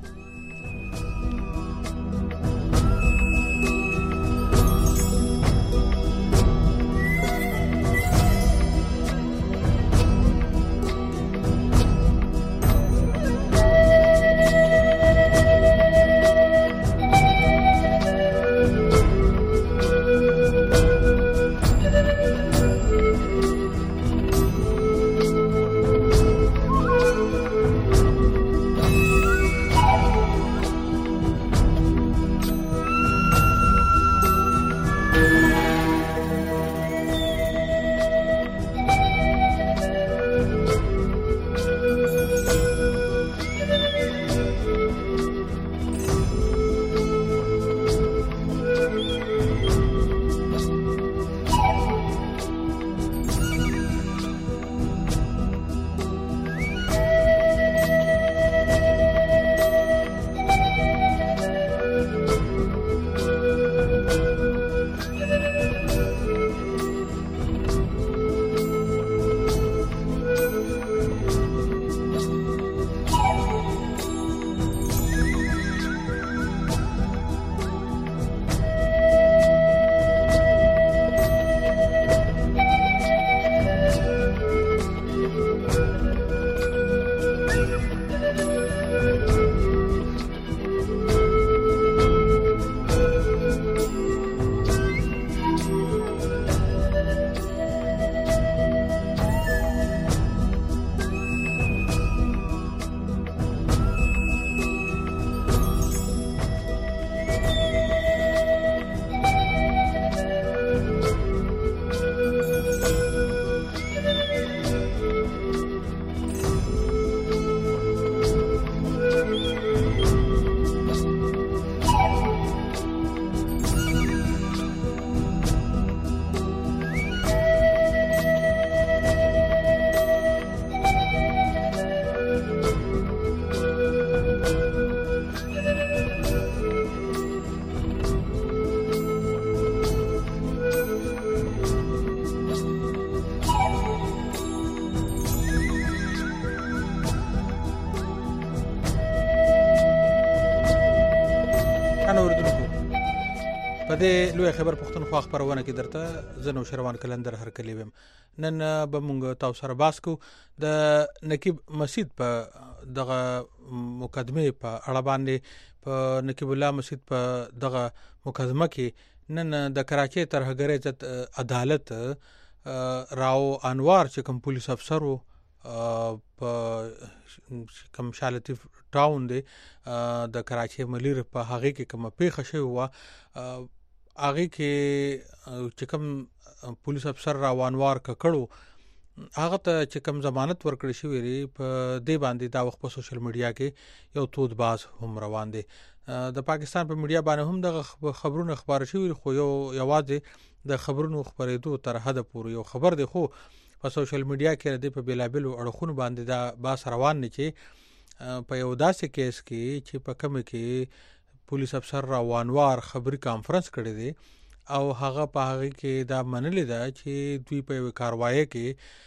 اوریدونکو په دې لوی خبر پښتونخوا خبرونه کې درته زنو شروان کلندر هر کلی ویم نن به مونږ تاسو سره باس کو د نقیب مسجد په دغه مقدمه په اړه باندې په نقیب الله مسجد په دغه مقدمه کې نن د کراچۍ ترهګرۍ ضد عدالت راو انوار چې کوم پولیس افسر وو په کوم شالتی ټاون دی د کراچۍ ملیر په هغه کې کوم پیښه شوی و هغه کې چې کوم پولیس افسر راو انوار ککړو هغه ته چې کوم ضمانت ورکړی شوی دی په دې باندې دا وخت په سوشل میډیا کې یو تود باز هم روان دی د پاکستان په میډیا باندې هم د خبرونو خبر شوی خو یو یوازې د خبرونو خبرېدو تر حد پورې یو خبر دی خو په سوشل میډیا کې د په بیلابل اړخونو باندې دا باس روان نه چې په یو داسې کیس کې چې په کوم کې پولیس افسر راوانوار خبري کانفرنس کړی دی او هغه په هغه کې دا منلې ده چې دوی په کاروایی کې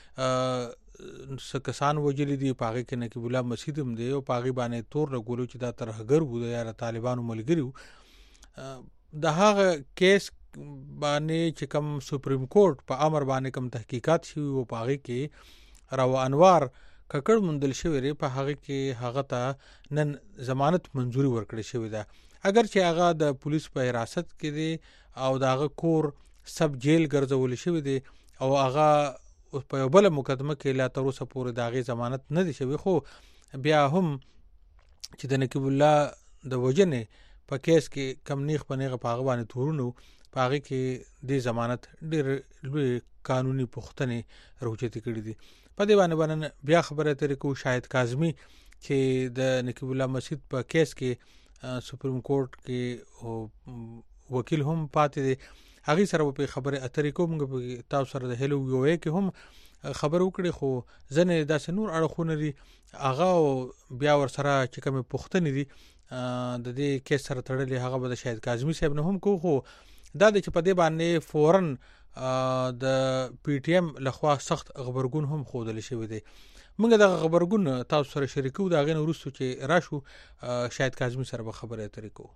سکسان وجلی دی په هغه کې نقیب الله مسجد هم دی او په هغه باندې تور رګولو چې دا ترهګر وو یا طالبانو ملګری د هغه کیس باندې چې کوم سپریم کورټ په امر باندې کوم تحقیقات شوی او په هغه کې راو انوار ککړ مندل شوی ری په هغه کې هغه ته نن ضمانت منزوري ورکړی شوی ده اگر چې هغه د پولیس په حراست کې دی او داغه کور سب جیل ګرځول شوی دی او هغه په یو بل مقدمه کې لا تر اوسه پورې داغه ضمانت نه دی شوی خو بیا هم چې د نقیب الله د وجنه په کیس کې کم نیخ پنیغه پاغه باندې تورونو پاغه کې د ضمانت ډېر لوی قانوني پختنې روچتي کړې دي په دې باندې باندې بیا خبره ترې کو شاهد کاظمی چې د نقیب الله مسجد په کیس کې سپریم کورټ کې وکیل هم پاتې دي هغه سره په خبره اترې کوم تاسو سره د هلو یو کې هم خبر وکړي خو ځنه داسې نور اړخونه دي هغه بیا ور سره چې کوم پختنې دي د دې کیس سره تړلې هغه به شاهد کاظمی صاحب نه هم کو خو دا د چې په دې باندې فورن د پی ټی ایم لخوا سخت خبرګون هم خودل شوی دی موږ د خبرګون تاسو سره شریکو دا غن ورسو چې راشو شاهد کاظمی سره به خبره اترې کو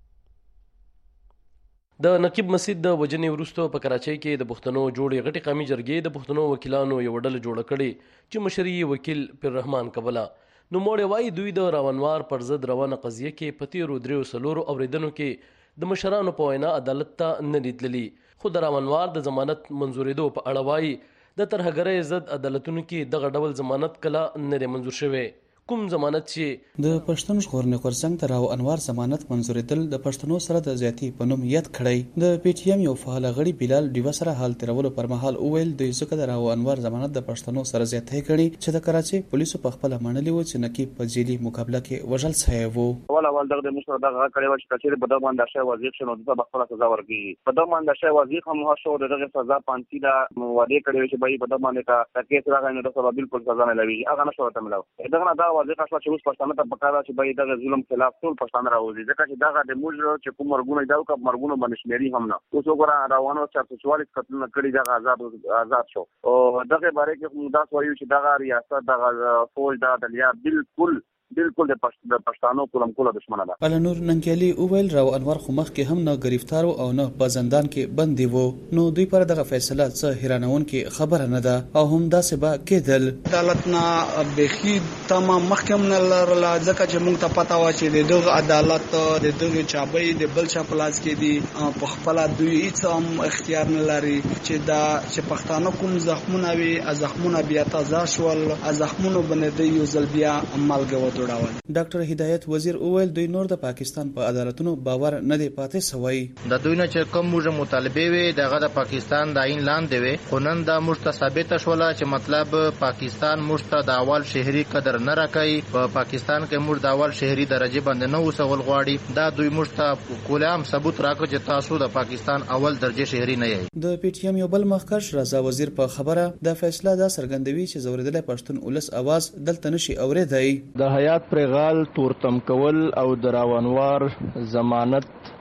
د نقیب مسجد د وجنې ورستو په کراچۍ کې د پښتنو جوړې غټي قومي جرګې د پښتنو وکیلانو یو ډله جوړ کړي چې مشري وکیل پر رحمان کبلا نو موړې وای دوی د راونوار پر ضد روانه قضیه کې پتیرو دریو سلورو اوریدنو کې د مشرانو په وینا عدالت ته نه لیدلې خو د راونوار د ضمانت منزورېدو په اړه وای د ترهګرۍ ضد عدالتونو کې دغه ډول ضمانت کله نه منزور شوی کوم ضمانت چې د پښتون ژغورنې غورځنګ تر راو انوار ضمانت منزورېدل د پښتنو سره د زیاتی په نوم یاد کړی د پی ټی ایم یو فعال غړي بلال ډیو سره حال ترولو پر مهال اویل د یوسف د راو انوار ضمانت د پښتنو سره زیاتې کړي چې د کراچۍ پولیسو په خپل منلي و چې نقیب په ځيلي مقابله کې وژل شوی وو اول اول دغه مشر دغه کړي و چې کچېره په دغه باندې شای وظیف شنو د خپل سزا ورکړي په دغه باندې شای وظیف هم شو دغه سزا پانسی دا وعده کړي چې به په دغه باندې کا کیس راغی نو د سبب بالکل سزا نه لوي هغه نشو ته ملاو دغه دا وظیفه شو چې پښتانه ته پکاره چې به دغه ظلم خلاف ټول پښتانه راوځي ځکه چې دغه د موږ چې کوم مرګونه دا کوم مرګونه باندې شمیري هم نه اوس وګوره روانو چارته چوالیس قتلونه کړي دغه آزاد آزاد شو او دغه باره کې موږ دا وایو چې دغه ریاست دغه فوج د عدلیه بالکل بالکل د پښتانو کولم کوله دشمنه ده علنور ننګیالي اویل راو انوار خو مخ کې هم نه گرفتار او نه په زندان کې بندي وو نو دوی پر دغه فیصله څه حیرانون کې خبره نه ده او هم دا سبا کېدل عدالت نه بخي تمام محکم نه لرلا ځکه چې موږ ته پتا و چې دغه عدالت د دغه چابې د بل چا پلاس کې دي په خپل دوی هیڅ هم اختیار نه لري چې دا چې پښتانه کوم زخمونه وي زخمونه بیا تازه شول زخمونه باندې یو ځل بیا مالګه ډاکټر هدایت وزیر اویل دوی نور د پاکستان په عدالتونو باور نه دی پاتې سوی د دوی نه چې کوم موږ مطالبه وي دغه د پاکستان د عین لاندې وي خو نن د موږ ثابت شوله چې مطلب پاکستان موږ د اول شهري قدر نه راکړي په پاکستان کې موږ د اول شهري درجه باندې نه وسول غواړي دا دوی موږ ته کولام ثبوت راکړي چې تاسو د پاکستان اول درجه شهري نه یې د پی ټی ایم یو بل مخکښ رضا وزیر په خبره د فیصله دا څرګندوي چې زوریدل پښتون ولس आवाज دلته نشي اورېدای د حیات پرغال تورتم کول او د راونوار ضمانت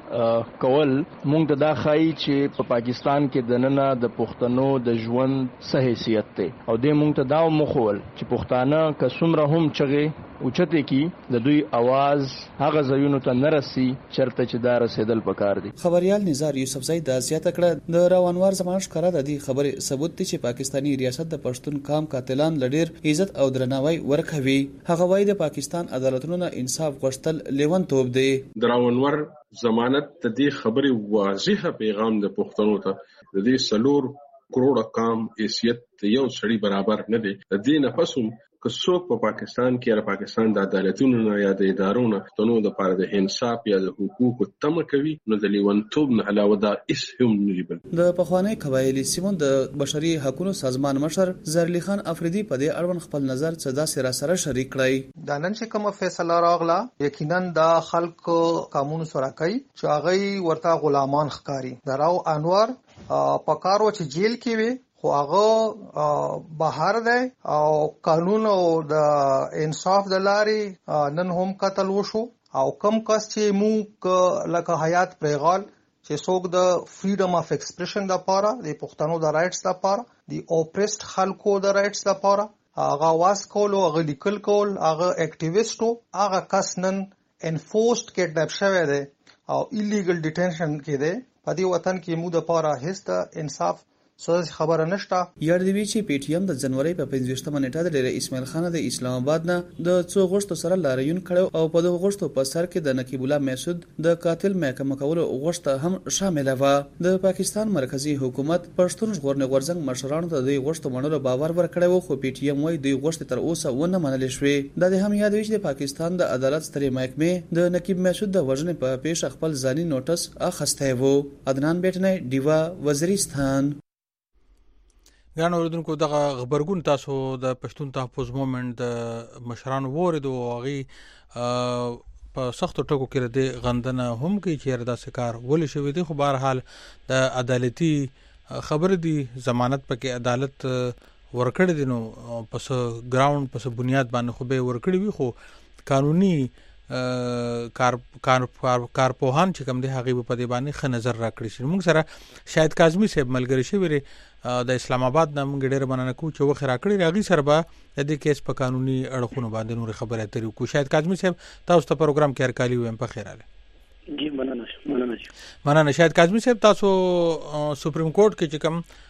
کول مونږ ته دا ښایي چې په پاکستان کې دننه د پښتنو د ژوند څه حیثیت دی او دې مونږ ته دا وموښول چې پښتانه که څومره هم چغې اوچتې کی د دوی आवाज هغه ځایونو ته نه رسي چرته چې دا رسیدل پکار دي. خبريال نزار یوسفزئی د زیاته کړه د روانوار زمانه ښکارا د دې خبرې ثبوت دي چې پاکستانی ریاست د پښتون قام قاتلان لډیر عزت او درناوی ورکوي. هغه وایي د پاکستان عدالتونو نه انصاف غوښتل لیوان توپ دی. د روانوار ضمانت د دې خبرې واضحه پیغام د پښتنو ته د دې سلور کروڑه قام حیثیت یو سړي برابر نه دی. د دې نه پسوم که څوک په پاکستان کې یا پاکستان د عدالتونو نه یا د ادارو نه پښتنو د لپاره د انصاف یا د حقوقو تمه کوي نو د لیونتوب نه علاوه دا هیڅ هم نه لیبل. د پخوانی قبایلی سیمو د بشري حقوقو سازمان مشر زرلی خان افریدي په دې اړوند خپل نظر څه داسې را سره شریک کړی. د نن چې کومه فیصله راغله یقینا د خلکو قانون سره کوي چې هغه ورته غلامان ښکاری. دراو انوار په کارو چې جیل کې وي خو هغه بهر دی او قانون او د انصاف د لارې نن هم قتل وشو او کم کس چې موږ لکه حیات پریغال چې څوک د فریډم اف ایکسپریشن د پاره د پښتنو د رائټس د پاره د اوپریسټ خلکو د رائټس د پاره هغه واس کول او هغه لیکل کول هغه اکټیویسټو هغه کس نن انفورسډ کډناپ شوی دی او ایلیګل ډیټینشن کې دی. په دې وطن کې موږ د پاره هیڅ انصاف سوز خبره نشته. یاد دی چې پی ټی ایم د جنوري په پنځوستمه نیټه د ډیر اسماعیل خان د اسلام آباد نه د څو غوښتو سره لاریون کړو او په دغه غوښتو په سر کې د نقیب الله مسعود د قاتل محکمه کولو غوښته هم شامل و. د پاکستان مرکزی حکومت پښتون ژغورنې غورځنګ مشرانو ته د غوښتو منلو باور ورکړی خو پی ټی ایم وايي د غوښتې تر اوسه ونه منل شوې. د دې هم یاد وی چې د پاکستان د عدالت سترې محکمې د نقیب مسعود د وژنې په پیښه خپل ځاني نوټس اخیستی و. عدنان بیٹنی دیوا وزیرستان. ګران اوریدونکو دغه خبرګون تاسو د پښتون تحفظ مومنت د مشرانو وریدو هغه په سختو ټکو کې د غندنه هم کوي چې دا سکار ولې شوی دی. خو بهر حال د عدالتي خبر دی ضمانت پکې عدالت ورکړی دی نو پس ګراوند پس بنیاد باندې خو به ورکړی وي خو قانوني کار کار کارپوهان چې کوم دی هغه په دې باندې ښه نظر راکړي شي. موږ سره شاید کاظمی صاحب ملګری شوی د اسلام آباد نه موږ ډېر مننه کوو چې وخت راکړي راغی سره به د دې کیس په قانوني اړخونو باندې نور خبره اترې کوو. شاید کاظمی صاحب تاسو ته پروګرام کې هرکالي ویم په خیر اله. جی مننه مننه مننه. شاید کاظمی صاحب تاسو سپریم کورټ کې چې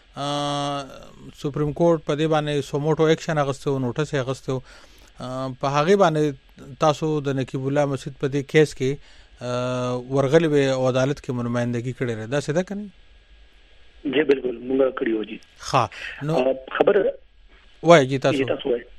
کوم سپریم کورټ په دې باندې سوموټو اکشن اغستو نوټس اغستو په هغه باندې تاسو د نقیب الله مسعود په دې کیس کې ورغلي وي او عدالت کې نمائندګي کړې ده دا څه ده کني؟ جی بالکل موږ کړیو جی. ها نو خبر وای جی تاسو تاسو وای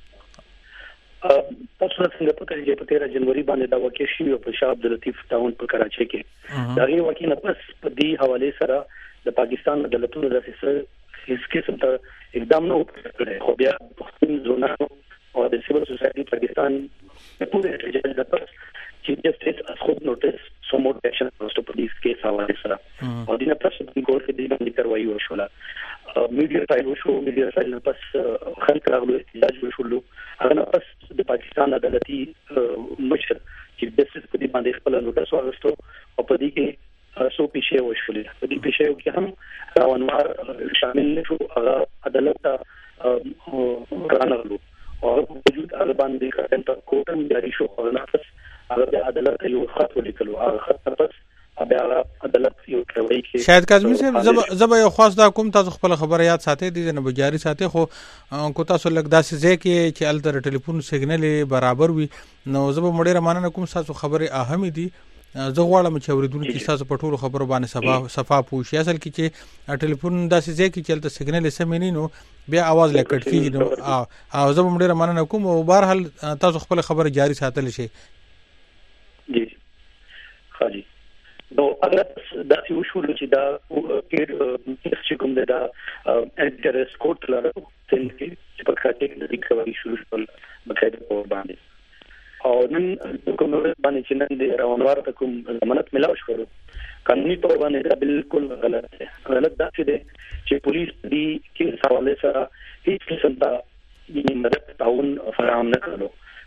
تاسو څنګه پته چې په تیرہ جنوري باندې دا واقع شوی په شاه عبد اللطیف ټاون په کراچۍ کې دا یو واقع نه پس په دې حواله سره د پاکستان عدالتونو د هیڅ قسم ته اقدام نه وکړي خو بیا پښتون زونانو او د سیول سوسایټي پاکستان په پوره ډیټیل د پس چې جسټس از خود نوټس سموټ اکشن پروسټ په دې کیس حواله سره او د نه پس د کور کې د باندې کاروایی وشوله. میډیا ټایل وشو میډیا ټایل نه پس خلک راغلو احتجاج وشولو هغه نه پس د پاکستان عدالتي مشر چې جسټس په دې باندې خپل نوټس واغستو او په دې کې سو پیښه وشولې. په دې پیښه کې هم روانوار شامل نشو هغه عدالت ته رانغلو او وجود هغه باندې کړه کوټم جاری شو او نه پس هغه عدالت یو خط ولیکلو هغه خط پس بیا عدالت یو کوي کې شاید کاظمی صاحب زب یو خاص دا کوم تاسو خپل خبره یاد ساتي دي نه بجاری ساتي خو کو تاسو لګ داسې ځای کې چې التر ټلیفون سیګنل برابر وي نو زب مړې رمانه کوم تاسو خبره اهمي دي زه غواړم چې اوریدونکو تاسو په ټولو خبرو باندې صفه صفه پوښي اصل کې چې ټلیفون داسې ځای کې چلته سیګنل سمې نه نو بیا आवाज لکټ کیږي نو او زه مړې رمانه کوم او بهر حال تاسو خپل خبره جاری ساتل شي. جی خاجي نو اگر دا یو شول چې دا کې چې کوم دا انټرس کوټ لاره څنګه چې په خاطر د ریکوري شروع شول بقاعده په باندې او نن کوم باندې چې نن د روانوار ته کوم ضمانت ملاو شو قانوني تور باندې دا بالکل غلط دی. غلط دا چې پولیس دې کې حواله سره هیڅ قسم دا د مدد تعاون فراهم نه کړو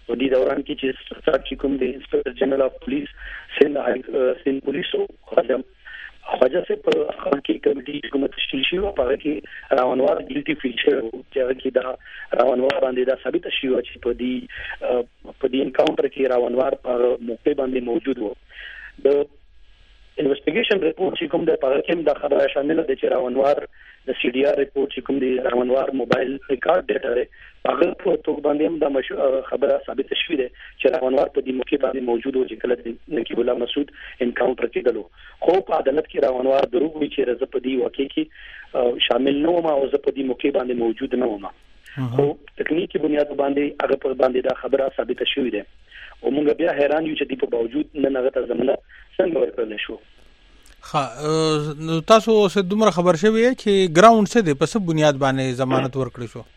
په دې دوران کې چې ساتي کوم د انسپکټر جنرال اف پولیس سند سند پولیسو خواجه خواجه سے په خان کې کمیټي کوم تشکیل شي او په کې راونوار ګلټي فیچر چې کې دا راونوار باندې دا ثابت شي چې په دې په دې انکاونټر کې راونوار په موقع باندې موجود وو. د انویسټیګیشن ریپورت چې کوم د په کې د خبره شامل دي چې راونوار د سی ډي آر ریپورت چې کوم دی راونوار موبایل ریکارډ ډیټا لري هغه په توګه باندې هم د خبره ثابت شوې ده چې راونوار په دې موقع باندې موجود و چې کله د نقیب الله مسعود انکاونټر کېدلو. خو په عدالت کې راونوار دروغ وی چې رضا په دې واقع کې شامل نه و ما او زه په دې موقع باندې موجود نه وم. خو تکنیکی بنیاد باندې هغه په باندې دا خبره ثابت شوې ده او موږ بیا حیران یو چې دې په باوجود نه هغه زمونه څنګه ورکړل شو. خا تاسو څه دومره خبر شوی چې ګراوند څه دی په څه بنیاد باندې ضمانت ورکړی شو؟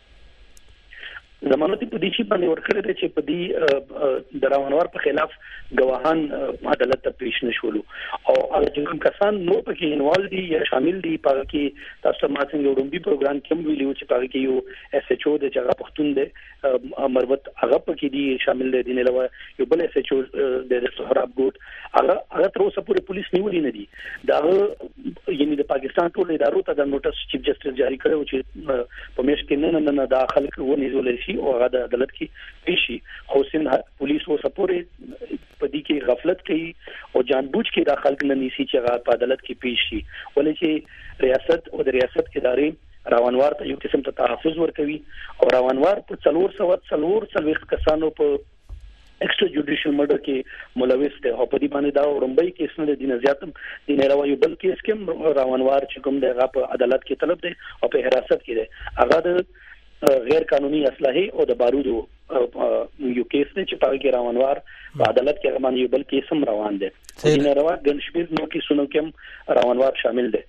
ضمانت په دې چې باندې ورکړی دی چې په دې د راونوار په خلاف گواهان عدالت ته پیش نشول او هغه کوم کسان نو پکې انوالو دي یا شامل دي په کې تاسو ما څنګه وړاندې پروګرام کې ویلو چې په کې یو اس ایچ او د جګه پښتون دی مروت هغه پکې دي شامل دي نه علاوه یو بل اس ایچ او د سهراب ګوت هغه هغه تر اوسه پورې پولیس نیولې نه دي. دا یعنی د پاکستان ټول ادارو ته د نوټس چیف جسټس جاری کړو چې په میش کې نه نه نه داخل ونی زولې شي او هغه د عدالت کې پیشي. خو سن پولیس و سپورې په دې کې غفلت کوي او جانبوج کې داخل نه نیسي چې هغه په عدالت کې پیش شي ولې چې ریاست او د ریاست ادارې راونوار ته یو قسم ته تحفظ ورکوي او راونوار په څلور سو څلور څلويخ کسانو په ایکسترا جوډیشل مرډر کې ملوث دی او په دې باندې دا وړمبي کیس نه دي نه زیاتم دي نه راوي بل کیس کې راونوار چې کوم دی هغه په عدالت کې طلب دی او په حراست کې دی. هغه د غیر قانوني اسلحه او د بارودو یو کیس دی چې په کې راونوار په عدالت کې باندې یو بل کیس هم روان دی. دې نه راوي ګنشمیر نو کې سونو کې راونوار شامل دی.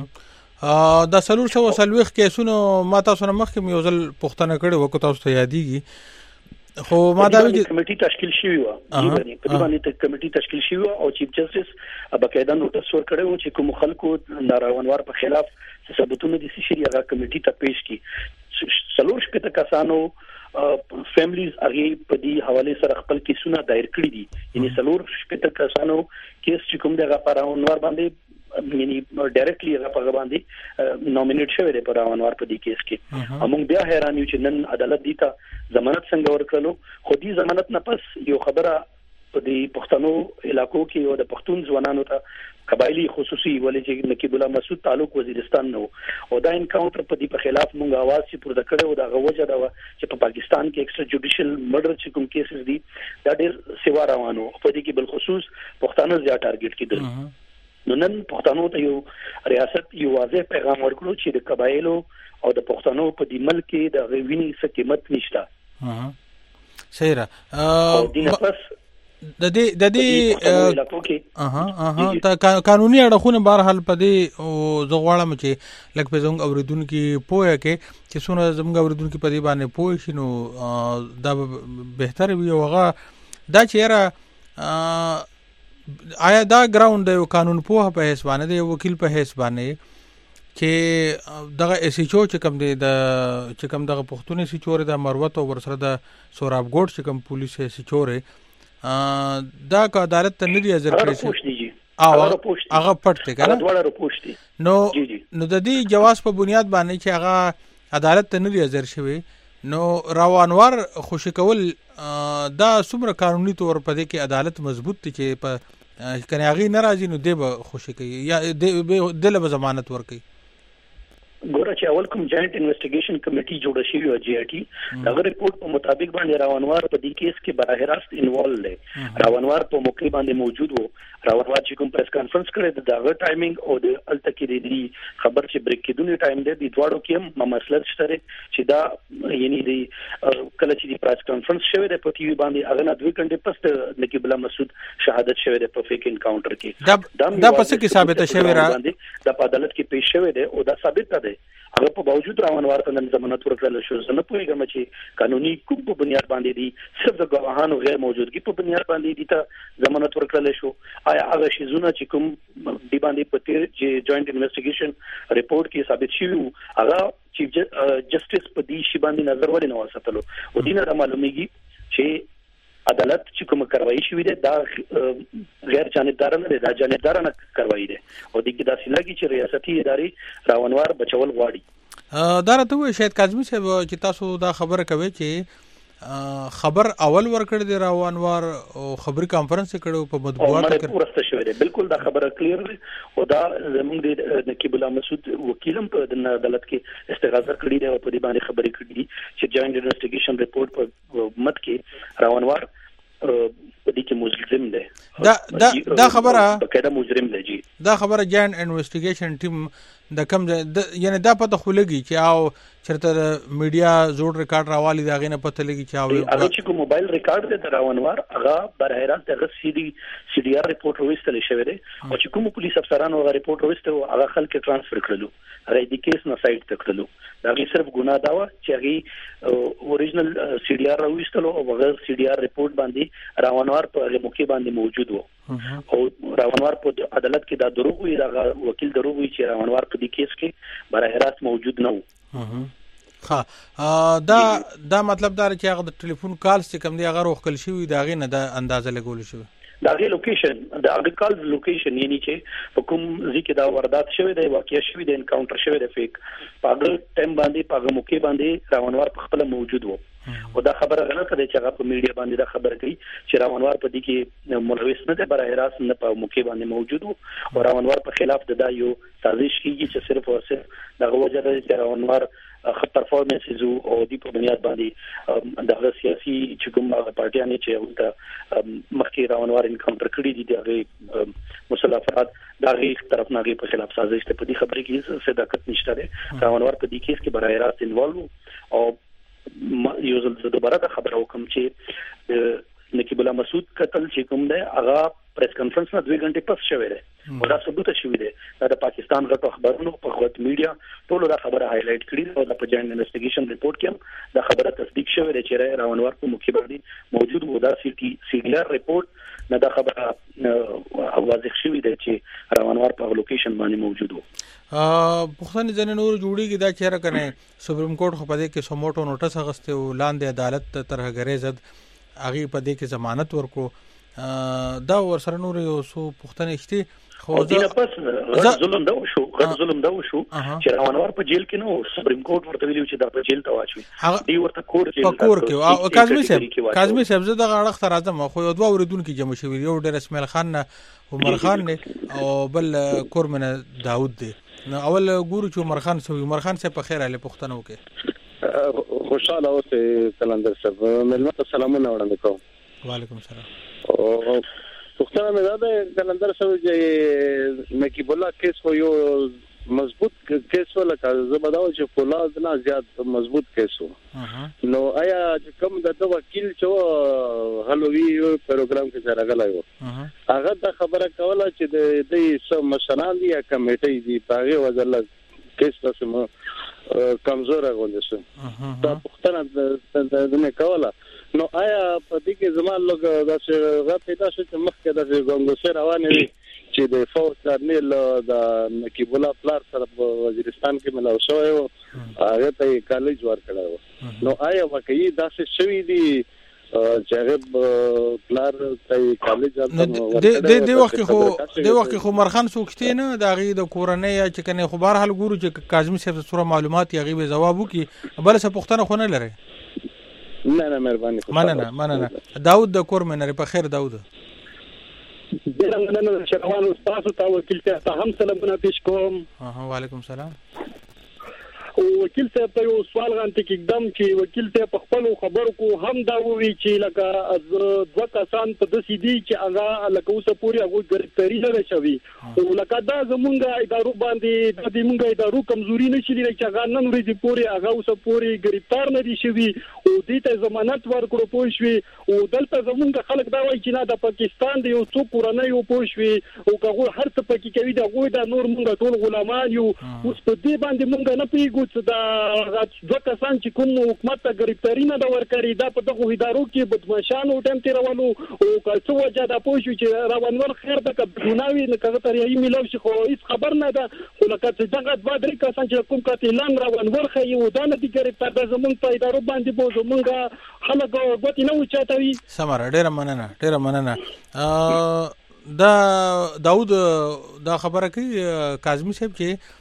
ا د سلور سو سلويخ کیسونو ما تاسو نه مخکې یو ځل پښتنه کړي وکړو تاسو ته یادېږي خو ما دا وی کمیټي تشکیل شوی و په دې باندې کمیټي تشکیل شوی او چیف جسټس باقاعده نوټس ورکړی و چې کوم خلکو ناراونوار په خلاف ثبوتونه د سشي هغه کمیټي ته پیش کی سلور شپته کسانو فیملیز هغه په دې حواله سره خپل کیسونه دایر کړی دي یعنی سلور شپته کسانو کیس چې کوم دغه پراونوار باندې یعنی ډایرکټلی هغه په باندې نومینیټ شوی دی په راونوار په دې کیس کې. موږ بیا حیران یو چې نن عدالت دي ته ضمانت څنګه ورکړلو خو دې ضمانت نه پس یو خبره په دې پښتنو علاقو کې او د پښتون ځوانانو ته قبایلی خصوصي ولې چې نقیب الله مسعود تعلق وزیرستان نو او دا انکاونټر په دې په خلاف موږ आवाज چې پورته کړو دا غوجه دا چې په پاکستان کې ایکسترا جوډیشل مرډر چې کوم کیسز دي دا ډېر سیوا روانو په دې کې بل خصوص پښتانه زیات ټارګټ کیدل. نو نن پښتنو ته یو ریاست یو واضح پیغام ورکړو چې د قبایلو او د پښتنو په دې ملک کې د غوینې څه قیمت نشته. ها صحیح را ا د دې د دې اها اها تا قانوني اړخونه بهر حال پدې او زغواړم چې لکه په زموږ اوریدونکو پوهه کې چې څونه زموږ اوریدونکو په دې باندې پوه شي نو دا بهتر وي او هغه دا چې را آیا دا ګراوند یو قانون پوهه په حساب باندې دی وکیل په حساب باندې چې دغه اس ایچ او چې کوم دی د چې کوم دغه پښتون اس ایچ او د مروت او ورسره د سوراب ګوټ چې کوم پولیس اس ایچ او دا کا عدالت ته نه دی حاضر کړی شي او هغه پټ دی کنه دواړه رپورټ دي نو نو د دې جواز په بنیاد باندې چې هغه عدالت ته نه دی حاضر شوی نو راونوار خوشی کول دا څومره قانوني تور په دې کې عدالت مضبوط دي چې په کنه هغه ناراضي نو دی به خوشی کوي یا د له ضمانت ور کوي. ګوره چې اول کوم جاینټ انویسټیګیشن کمیټي جوړه شوې او جی آی ټي دا ریپورت په مطابق باندې راونوار په دې کیس کې براه راست انوالو دی. راونوار په موقع باندې موجود وو. راونوار چې کوم پریس کانفرنس کړی دا غو ټایمینګ او د التکی دی خبر چې بریک کېدونی ټایم دی د دواړو کې هم مسله شته چې دا یعنی دی کله چې د پریس کانفرنس شوی دی په ټي وي باندې هغه نه دوه غنټې پس نقیب الله مسعود شهادت شوی دی په فیک انکاونټر کې. دا پس کې ثابت شوی را دا په عدالت کې پیښ شوی دی او دا ثابت دی هغه په باوجود راونوار ته نن ضمانت ورکړل شو. زه نه پوهیږم چې قانوني کوم په بنیاد باندې دي صرف د گواهانو غیر موجودګي په بنیاد باندې دي ته ضمانت ورکړل شو. آیا هغه شیزونه چې کوم دی باندې په تیر چې جوائنټ انویسټیګیشن ریپورت کې ثابت شوی هغه چیف جسټس په دې شی باندې نظر ولې نه وساتلو او دینه معلومیږي چې عدالت چې کوم کاروایی شوې ده دا غیر جانبدارانه ده، دا جانبدارانه کاروایی ده او د کې داسې لګي چې ریاستي ادارې راونوار بچول غواړي. دا راته وایي شاید کاظمي صاحب چې تاسو دا خبره کوي چې خبر اول ورکړ دی راونوار او خبري کانفرنس کړو په مطبوعاتو کې ورسته شوې ده. بالکل دا خبره کلیر ده او دا زموږ د نقیب الله مسعود وکیلم په د عدالت کې استغاثه کړې ده او په دې باندې خبرې کړې دي چې جوائنٹ انویسټیګیشن ریپورت په مت کې راونوار په دې کې مجرم ده. دا دا دا خبره بقاعده مجرم ده. جی دا خبره جوائنٹ انویسټیګیشن ټیم د کم یعنی دا پته خلګي چې او چرته میډیا زوړ ریکارډ راوالي دا غینه پته لګي چې او هغه چې کوم موبایل ریکارډ د راونوار هغه بره راست د سی ډي سی ډي ار ریپورت وروسته لشي وره او چې کوم پولیس افسرانو هغه ریپورت وروسته هغه خلک ټرانسفر کړلو هغه د کیس نه سایت تکړلو دا غي صرف ګناه دا و چې هغه اوریجنل سی ډي ار راوستلو او هغه سی ډي ار ریپورت باندې راونوار په هغه موقع باندې موجود وو او راونوار په عدالت کې دا دروغ وی دا وکیل دروغ وی چې راونوار په دې کیس کې بره راست موجود نه وو. ها دا دا مطلب دا چې هغه د ټلیفون کال چې کوم دی هغه روخل شوی دا غي نه د اندازه لګول شوی دا غي لوکیشن دا هغه کال لوکیشن یعنی چې په کوم ځکه دا واردات شوی دی واقعیا شوی دی انکاونټر شوی دی فیک په هغه ټیم باندې په هغه موقع باندې راونوار په خپل موجود وو او دا خبره غلطه ده چې هغه په میډیا باندې دا خبره کوي چې راونوار په دې کې ملوث نه ده بره راست نه په موقع باندې موجود وو او راونوار په خلاف د دا یو سازش کیږي چې صرف او صرف دا وجه ده چې راونوار خط پرفورمنسز او د په بنیاد باندې د سیاسي چې کوم پارټیانه چې ولته مخکې راونوار انکاونټر کړی دي د مسلافات دا غي طرف نه غي په خلاف سازش ته په دې خبره کې صداقت نشته ده. راونوار په دې کیس کې بره راست انوالو او یو ځل دوباره دا خبره وکم چې نقیب الله مسعود قتل چې کوم دی هغه پریس کانفرنس نه دوه غنټه پس شوی دی او دا ثبوت شوی دی دا د پاکستان غټو خبرونو په خپل میډیا ټول دا خبره هایلایټ کړي او د جوائنٹ انویسټیګیشن ریپورت کې دا خبره تصدیق شوی دی چې راونوار په موقع باندې موجود و دا سی ټي سی ډي ار ریپورت نه دا خبره واضح شوی دی چې راونوار په لوکیشن باندې موجود و. پښتون ځنه نور جوړیږي دا چیرې کنه سپریم کورټ خو په دې کې سموټو نوټس اغسته او لاندې عدالت طرح غریزد اغي په دې کې ضمانت ورکو دا ورسره نور یو سو پښتنه شتي خو دا پس ظلم دا وشو غټ ظلم دا وشو چې راونوار په جیل کې نو سپریم کورټ ورته ویلو چې دا په جیل ته واچوي دی ورته کور جیل په کور کې او کاظمي صاحب کاظمي صاحب زه د غړخ تر اعظم خو یو دوه اوریدونکو جمع شوی یو ډېر اسماعیل خان عمر خان نه او بل کورمنه داوود دی نو اول ګورو چې عمر خان سو عمر خان صاحب په خیر علي پښتنو کې خوشاله اوسه کلندر صاحب ملمت سلامونه وړاندې کوم. وعلیکم السلام. او پښتنه مې دا ده کلندر صاحب چې نقیب الله کیس خو یو مضبوط کیس ولکه زبرداو چې فولاد نه زیات مضبوط کیس و نو آیا چې کوم د وکیل چې هلووی پروګرام کې سره غلای و هغه دا خبره کوله چې د دې سم مشران دي یا کمیټې دي په وجه کیس تاسو کمزور غونډه شو دا پښتنه د نه کوله نو آیا په دې کې زموږ لږ داسې غا پیدا شو چې مخکې د ګونګوسه روانه وي چې د فوج کرنل د نقیب الله پلار سره په وزیرستان کې ملاو شوی او هغه ته کالج ورکړی نو آیا واقعي داسې شوی دي چې هغه پلار ته کالج د د وخت خو د وخت خو مرخان سوکته نه د غي د کورنۍ چې کنه خو بهر حال ګورو چې کاظمي صاحب سره معلومات یې غي جواب وکي بل څه پښتنه خو نه لري نه نه مهرباني مننه مننه داود د کورمنه په خیر داود ډیره مننه چې روانو تاسو ته وکیل ته هم سلامونه پیش کوم. وعلیکم السلام. وکیل صاحب ته یو سوال غانته کېدم چې وکیل ته په خپل خبرو کو هم دا وی چې لکه دوه کسان په دسي دي چې هغه لکه اوسه پوری هغه ګرفتاری نه شوي او لکه دا زمونږه ادارو باندې د دې مونږه ادارو کمزوري نشي لري چې هغه نن ورځې پوری هغه اوسه پوری ګرفتار نه دي شوي او دې ته ضمانت ورکړو پوه شوي او دلته زمونږه خلک دا وایي چې نه د پاکستان دی یو څو کورنۍ او پوه شوي او هغه هر څه پکې کوي دا غوي دا نور مونږه ټول غلامان یو اوس په دې باندې مونږه نه پیګو دا دوه کسان چې کوم حکومت ته ګرفتاری نه دا ورکړي دا په دغه ادارو کې بدمعشان او ټیم تیرولو او کڅو وجه دا پوه شو چې راونور خیر د کډوناوي نه کغه ترې ملو شي خو هیڅ خبر نه ده خو لکه چې دغه دوه درې کسان چې کوم قاتلان راونور خي او دا نه دي ګرفتار د زمون په ادارو باندې بوز شو مونږه خلک غوتی نه وچاتوي. سمره ډیره مننه ډیره مننه. دا داود دا خبره کوي کاظمی صاحب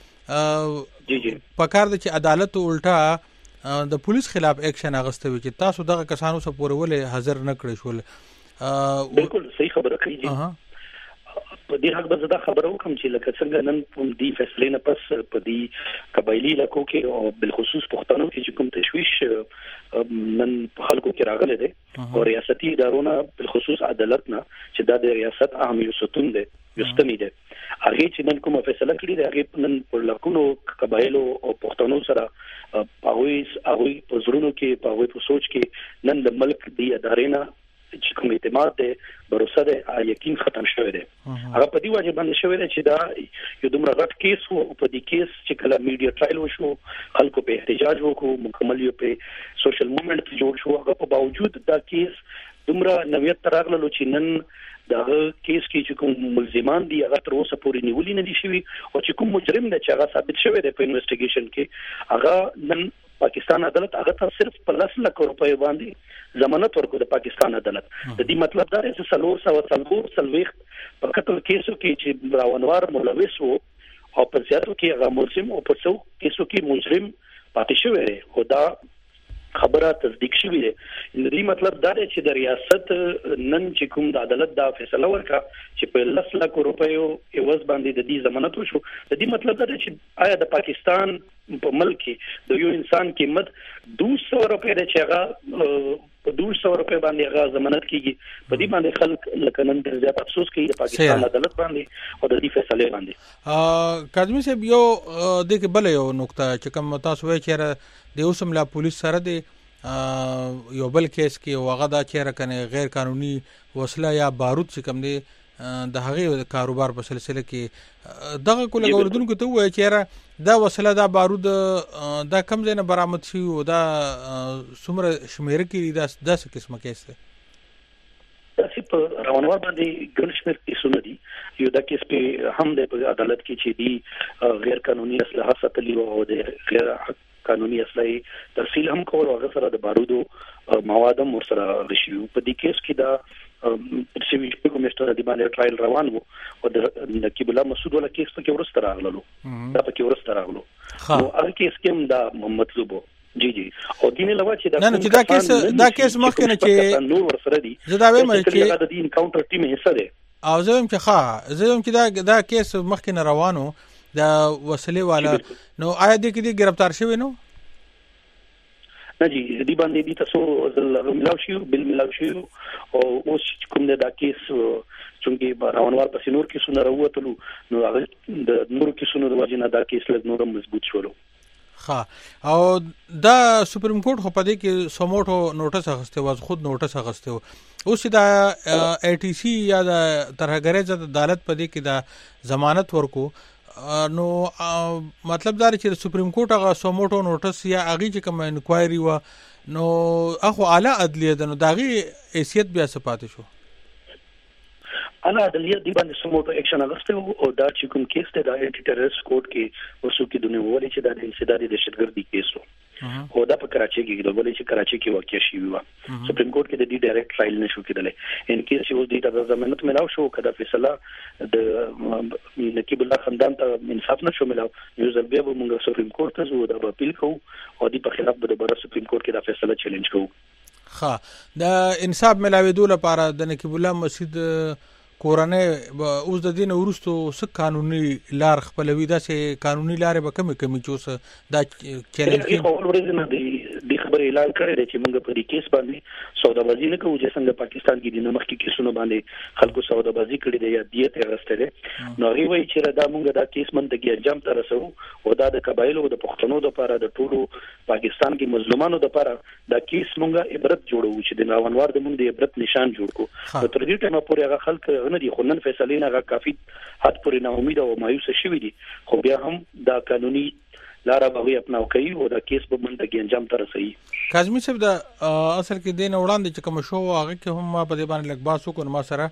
چې جی جی پکار د چې عدالت الټا د پولیس خلاف اکشن اغسته وي چې تاسو دغه کسانو سره پورولې حاضر نه کړی شول. بالکل صحیح خبره کوي جی. په دې حق به زدا خبرو کوم چې لکه څنګه نن په دې فیصلې نه پس په دې قبایلی علاقو کې او بالخصوص پښتنو کې چې کوم تشویش نن په خلکو کې راغلی دی او ریاستي ادارونه بالخصوص عدالت نه چې دا د ریاست اهم یو ستون دی یو ستنی دی هغه چې نن کومه فیصله کړې ده هغه نن په لکونو قبایلو او پښتنو سره پاوی هغه په زړونو کې پاوی په سوچ کې نن د ملک دی ادارې نه چې کوم اعتماد ده باور ده یقین ختم شوی دی. هغه په دې وجه باندې شوی دی چې دا یو دومره غټ کیس وو او په دې کیس چې کله میډیا ټرایل وشو خلکو په احتجاج وکړو مکمل یو په سوشل موومېنټ جوړ شو هغه په باوجود دا کیس دومره نویت تراغلو چې نن دا کیس کې چې کوم ملزمان دي هغه تر اوسه پورې نیولې نه دي شوی او چې کوم مجرم دی چې هغه ثابت شوی دی په انویسټیګیشن کې هغه نن پاکستان عدالت هغه ته صرف په لس لک روپۍ باندې ضمانت ورکړه د پاکستان عدالت. د دې مطلب دا دی چې څلور سوه څلور څلوېښت په قتل کیسو کې چې راونوار ملوث وو او په زیاتو کې هغه ملزم او په څو کیسو کې مجرم پاتې شوی دی خو دا خبره تصدیق شوې ده. د دې مطلب دا دی چې د ریاست نن چې کوم د عدالت دا فیصله ورکړه چې په لس لک روپیو عوض باندې د دې ضمانت وشو د دې مطلب دا دی چې آیا د پاکستان په ملک کې د یو انسان قیمت دو سو روپے د چېغه په دو سو روپے باندې هغه ضمانت کیږي په دې باندې خلک لکه نن ډېر زیات افسوس کوي د پاکستان عدالت باندې او د دې فیصله باندې. کاظمی صاحب یو د کې بل یو نقطه چې کوم تاسو وایي چې د اوسم لا پولیس سره دی یو بل کیس کې هغه دا چې کنه غیر قانوني وسله یا بارود چې کوم دی د هغه کاروبار په سلسله کې دغه کوله اوردونکو ته وایي چې دا وسله دا بارود دا کم ځای نه برآمد شي او دا څومره شمیره کې دا داسې قسمه کیس ده. تاسو په روانوار باندې ګڼ شمېر کیسونه دي یو دا کیس په هم د عدالت کې چې دی غیر قانوني اسلحه ساتلي او د غیر قانوني اسلحه تفصیل هم کول او هغه سره د بارودو مواد هم ورسره رشي په دې کیس کې دا چې ویل کوم چې د باندې ټرایل روان وو او د نقیب الله مسعود ولا کیس په کې ورسته راغلو دا په کې ورسته راغلو نو هغه کیس کې هم دا مطلوب جی جی او دینه لوا چې دا نه چې دا کیس دا کیس مخکې نه چې نور ورسره دي زه دا وایم چې دا د انکاونټر ټیم حصہ ده او زه هم چې ښه زه هم چې دا دا کیس مخکې نه روانو دا وسلې والا نو آیا دې کې دې گرفتار شوی نو نه جی دې باندې دې تاسو ملاو شو بل ملاو شو او اوس کوم دا کیس چې روانوار په سينور کې سونه راوتلو نو هغه د نور کې سونه د واجنه دا کیس لږ نور مضبوط شولو. ها او دا سپریم کورټ خو پدې کې سوموټو نوټس اخسته واز خود نوټس اخسته اوس دا ای ټي سی یا د ترهګریز عدالت پدې کې دا ضمانت ورکو نو مطلب دا چې سپریم کورټ هغه سوموټو نوټس یا هغه چې کوم انکوایري و نو اخو اعلی عدلیه ده نو داغي حیثیت بیا سپاتې شو انا عدلیه دی باندې سموټو اکشن اغسته او دا چې کوم کیس ته د انټي ټیرریست کوډ کې وسو کې دونه وړي چې د انسدادي دهشتګردي کیس وو او دا په کراچي کې د ولې چې کراچي کې واقع شي وو سپریم کورټ کې د دې ډایرکټ ټرایل نشو کېدلی ان کیس یو د دې ضمانت ملاو شو کدا فیصله د نقیب الله خاندان ته انصاف نشو ملاو یو ځل بیا موږ سپریم کورټ ته زو د اپیل کوو او د په خلاف به د سپریم کورټ کې دا فیصله چیلنج کوو. ښه د انصاف ملاویدو لپاره د نقیب الله مسعود کورنۍ اوس د دین ورستو س قانوني لار خپلوي داسې قانوني لارې به کمی کمی چوس دا چیلنج کې خو ورته نه دی د خبر اعلان کړی چې موږ په دې کیس باندې سوداګري نه کوو چې څنګه پاکستان کې د نمخ کې کیسونو باندې خلکو سوداګري کړې ده یا دیت غستره نو هغه وایي چې دا موږ دا کیس منځګي انجام ته رسو او دا د قبایلو د پښتنو لپاره د ټولو پاکستان کې مظلومانو لپاره دا کیس موږ عبرت جوړو چې د ناونوار د موږ د عبرت نشان جوړ کو تر دې ټیمه پورې هغه خلک نه دي خو نن فیصله نه کافي حد پورې نا امید او مایوس شوی دي خو بیا هم دا قانوني لاره به اپناو کوي او دا کیس به منځګي انجام ته رسي. کاظمی صاحب دا اصل کې دین وړاندې چې کوم شو هغه کې هم په دې باندې لګ باسو کو ما سره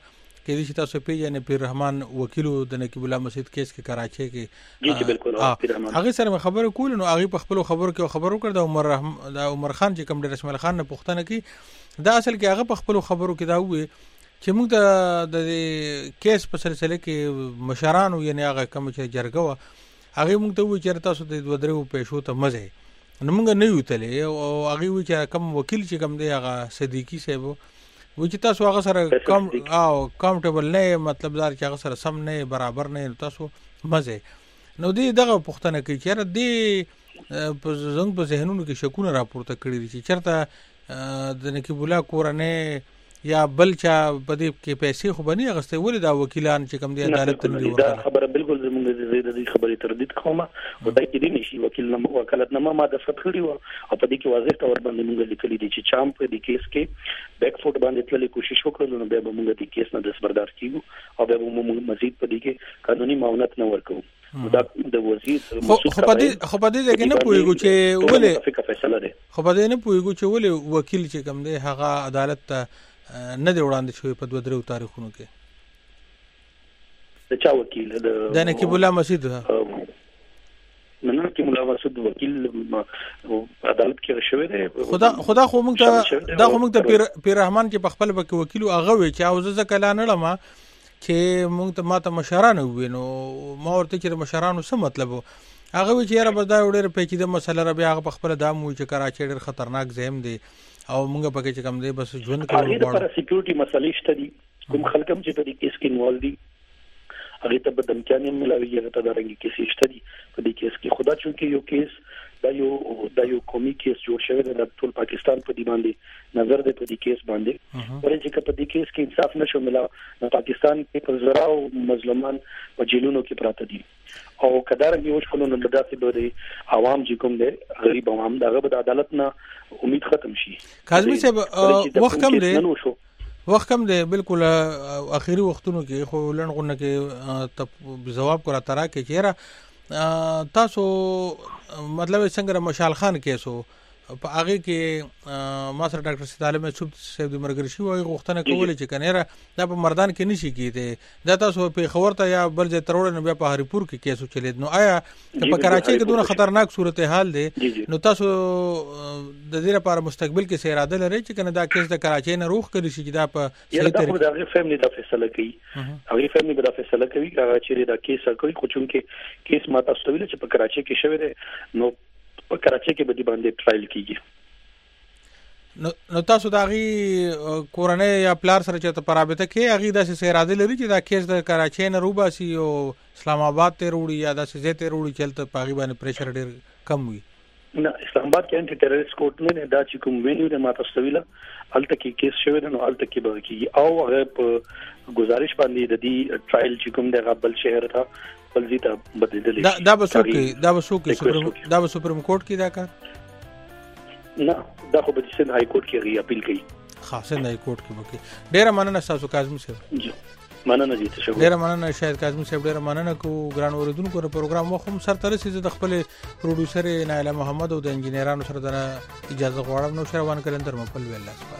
کې دي چې تاسو پیژنې پیر رحمان وکیل د نقیب الله مسجد کیس کې کراچي کې جی جی بالکل پیر رحمان هغه سره خبرو کول نو هغه په خپل خبرو کې خبرو کړ د عمر رحم د عمر خان چې کوم د رسول خان نه پوښتنه کی دا اصل کې هغه په خپل خبرو کې دا وې چې موږ د کیس په سلسله کې مشرانو یعنی هغه کوم چې جرګه و هغه موږ ته وې چې تاسو د دوه درو پېښو ته مزه نو موږ نه یو تلې او هغه وې چې کوم وکیل چې کوم دی هغه صدیقی صاحب و چې تاسو هغه سره کم او کمفورټبل نه مطلب دار چې هغه سره سم نه برابر نه تاسو مزه نو دی دغه پوښتنه کوي چې د په زنګ په ذهنونو کې شکونه راپورته کړی دي چې چرته د نقیب الله کورنۍ یا بل چا بده کې پیسې خو بني غسته ولې دا وکیلان چې کوم دی عدالت ته نه دا خبره بالکل زموږ د دې خبرې تردید کوم او دا کې دي نشي وکیل نه وکالت نه ما د فتح کړی و او په دې کې واضح تور باندې موږ لیکلي دي چې چام په دې کیس کې بیک فوټ باندې تللې کوشش وکړو نو به موږ دې کیس نه دستبردار کیږو او به موږ مزید په دې کې قانوني معاونت نه ورکو دا د وزیر خو په دې خو په دې کې نه پوهیږو چې ولې خو په دې نه پوهیږو چې ولې وکیل چې کوم دی هغه عدالت ته نه دی وړاندې شوی په دوه درو تاریخونو کې د چا وکیل د نقیب الله مسجد نه نقیب الله مسجد وکیل عدالت کې شوی دی خدا خدا خو موږ ته دا خو موږ ته پیر رحمان چې په خپل بک وکیل هغه وی چې او زه کله نه لمه چې موږ ته ماته مشرانو وینو ما ورته چې مشرانو څه مطلب هغه وی چې را بدا وړر پیچیده مسله را بیا هغه په خپل دام وی چې کراچي ډېر خطرناک ځم دی او موږ پکې چې کوم دی بس ژوند کوو غواړو سکیورټي مسلې شته دي کوم خلکم چې په دې کیس کې انوالو دي هغه ته بدم کاني ملاوي هغه ته درنګي کیس شته دي په دې کیس کې خدا چونکه یو کیس دا یو دا یو قومي کیس جوړ شوی دی د ټول پاکستان په دی باندې نظر دی په دې کیس باندې ورته چې په دې کیس کې انصاف نشو ملا د پاکستان کې پر زراو مظلومان په جیلونو کې پراته دي او کدارنګ یو شکلونه د داسې دوی عوام چې کوم دي غریب عوام دغه د عدالت نه امید ختم شي کاظمی صاحب وخت کم دی وخت کم دی بالکل اخیری وختونو کې خو لنډغونه کې جواب کو را ترا کې چیرې تاسو مطلب څنګه مشال خان کیسو په هغه کې ما سره ډاکټر سید عالم صوب صاحب د مرګ شي وای غوښتنه کوله چې کنيره دا په مردان کې نشي کیته دا تاسو په خبر ته یا بل ځای ترور نه بیا په هریپور کې کیسو چلید نو آیا په کراچي کې دونه خطرناک صورتحال دی نو تاسو د دې لپاره مستقبل کې اراده لرئ چې کنه دا کیس د کراچي نه روخ کړی شي چې دا په صحیح طریقې دا هغه فیملی دا فیصله کوي هغه فیملی دا فیصله کوي چې دا کیس کوي خو چونکه کیس ما تاسو ویل چې په کراچي کې شوی دی نو په کراچي کې به دې باندې ټرایل کیږي نو نو تاسو دا غي کورنۍ یا پلار سره چې ته پرابطه کې هغه داسې اراده لري چې دا کیس د کراچي نه روباسي او اسلام آباد ته وروړي یا داسې ځای ته وروړي چلته پاغي باندې پریشر ډېر کم وي نه اسلام آباد کې انټي ټیرریست کوټ نه دا چې کوم وینیو د ماته سویلا الته کې کیس شوی نو الته کې به کیږي او هغه په گزارش باندې د دې ټرایل چې کوم د غبل شهر ته بلزیتا بدلیدل دا دا بسوکي دا بسوکي سپریم دا سپریم کورټ کې دا کار نه دا خو به سند های کورټ کې اپیل کوي خاصه نه های کورټ کې وکي ډیر مننه تاسو کاظم صاحب جی مننه دي تاسو ډیر مننه شاید کاظم صاحب ډیر مننه کو ګران اوریدونکو پروګرام مو هم سر تر سي د خپل پروډوسر نایله محمد او د انجینرانو سره د اجازه غواړم نو شروان کلندر مپل ویل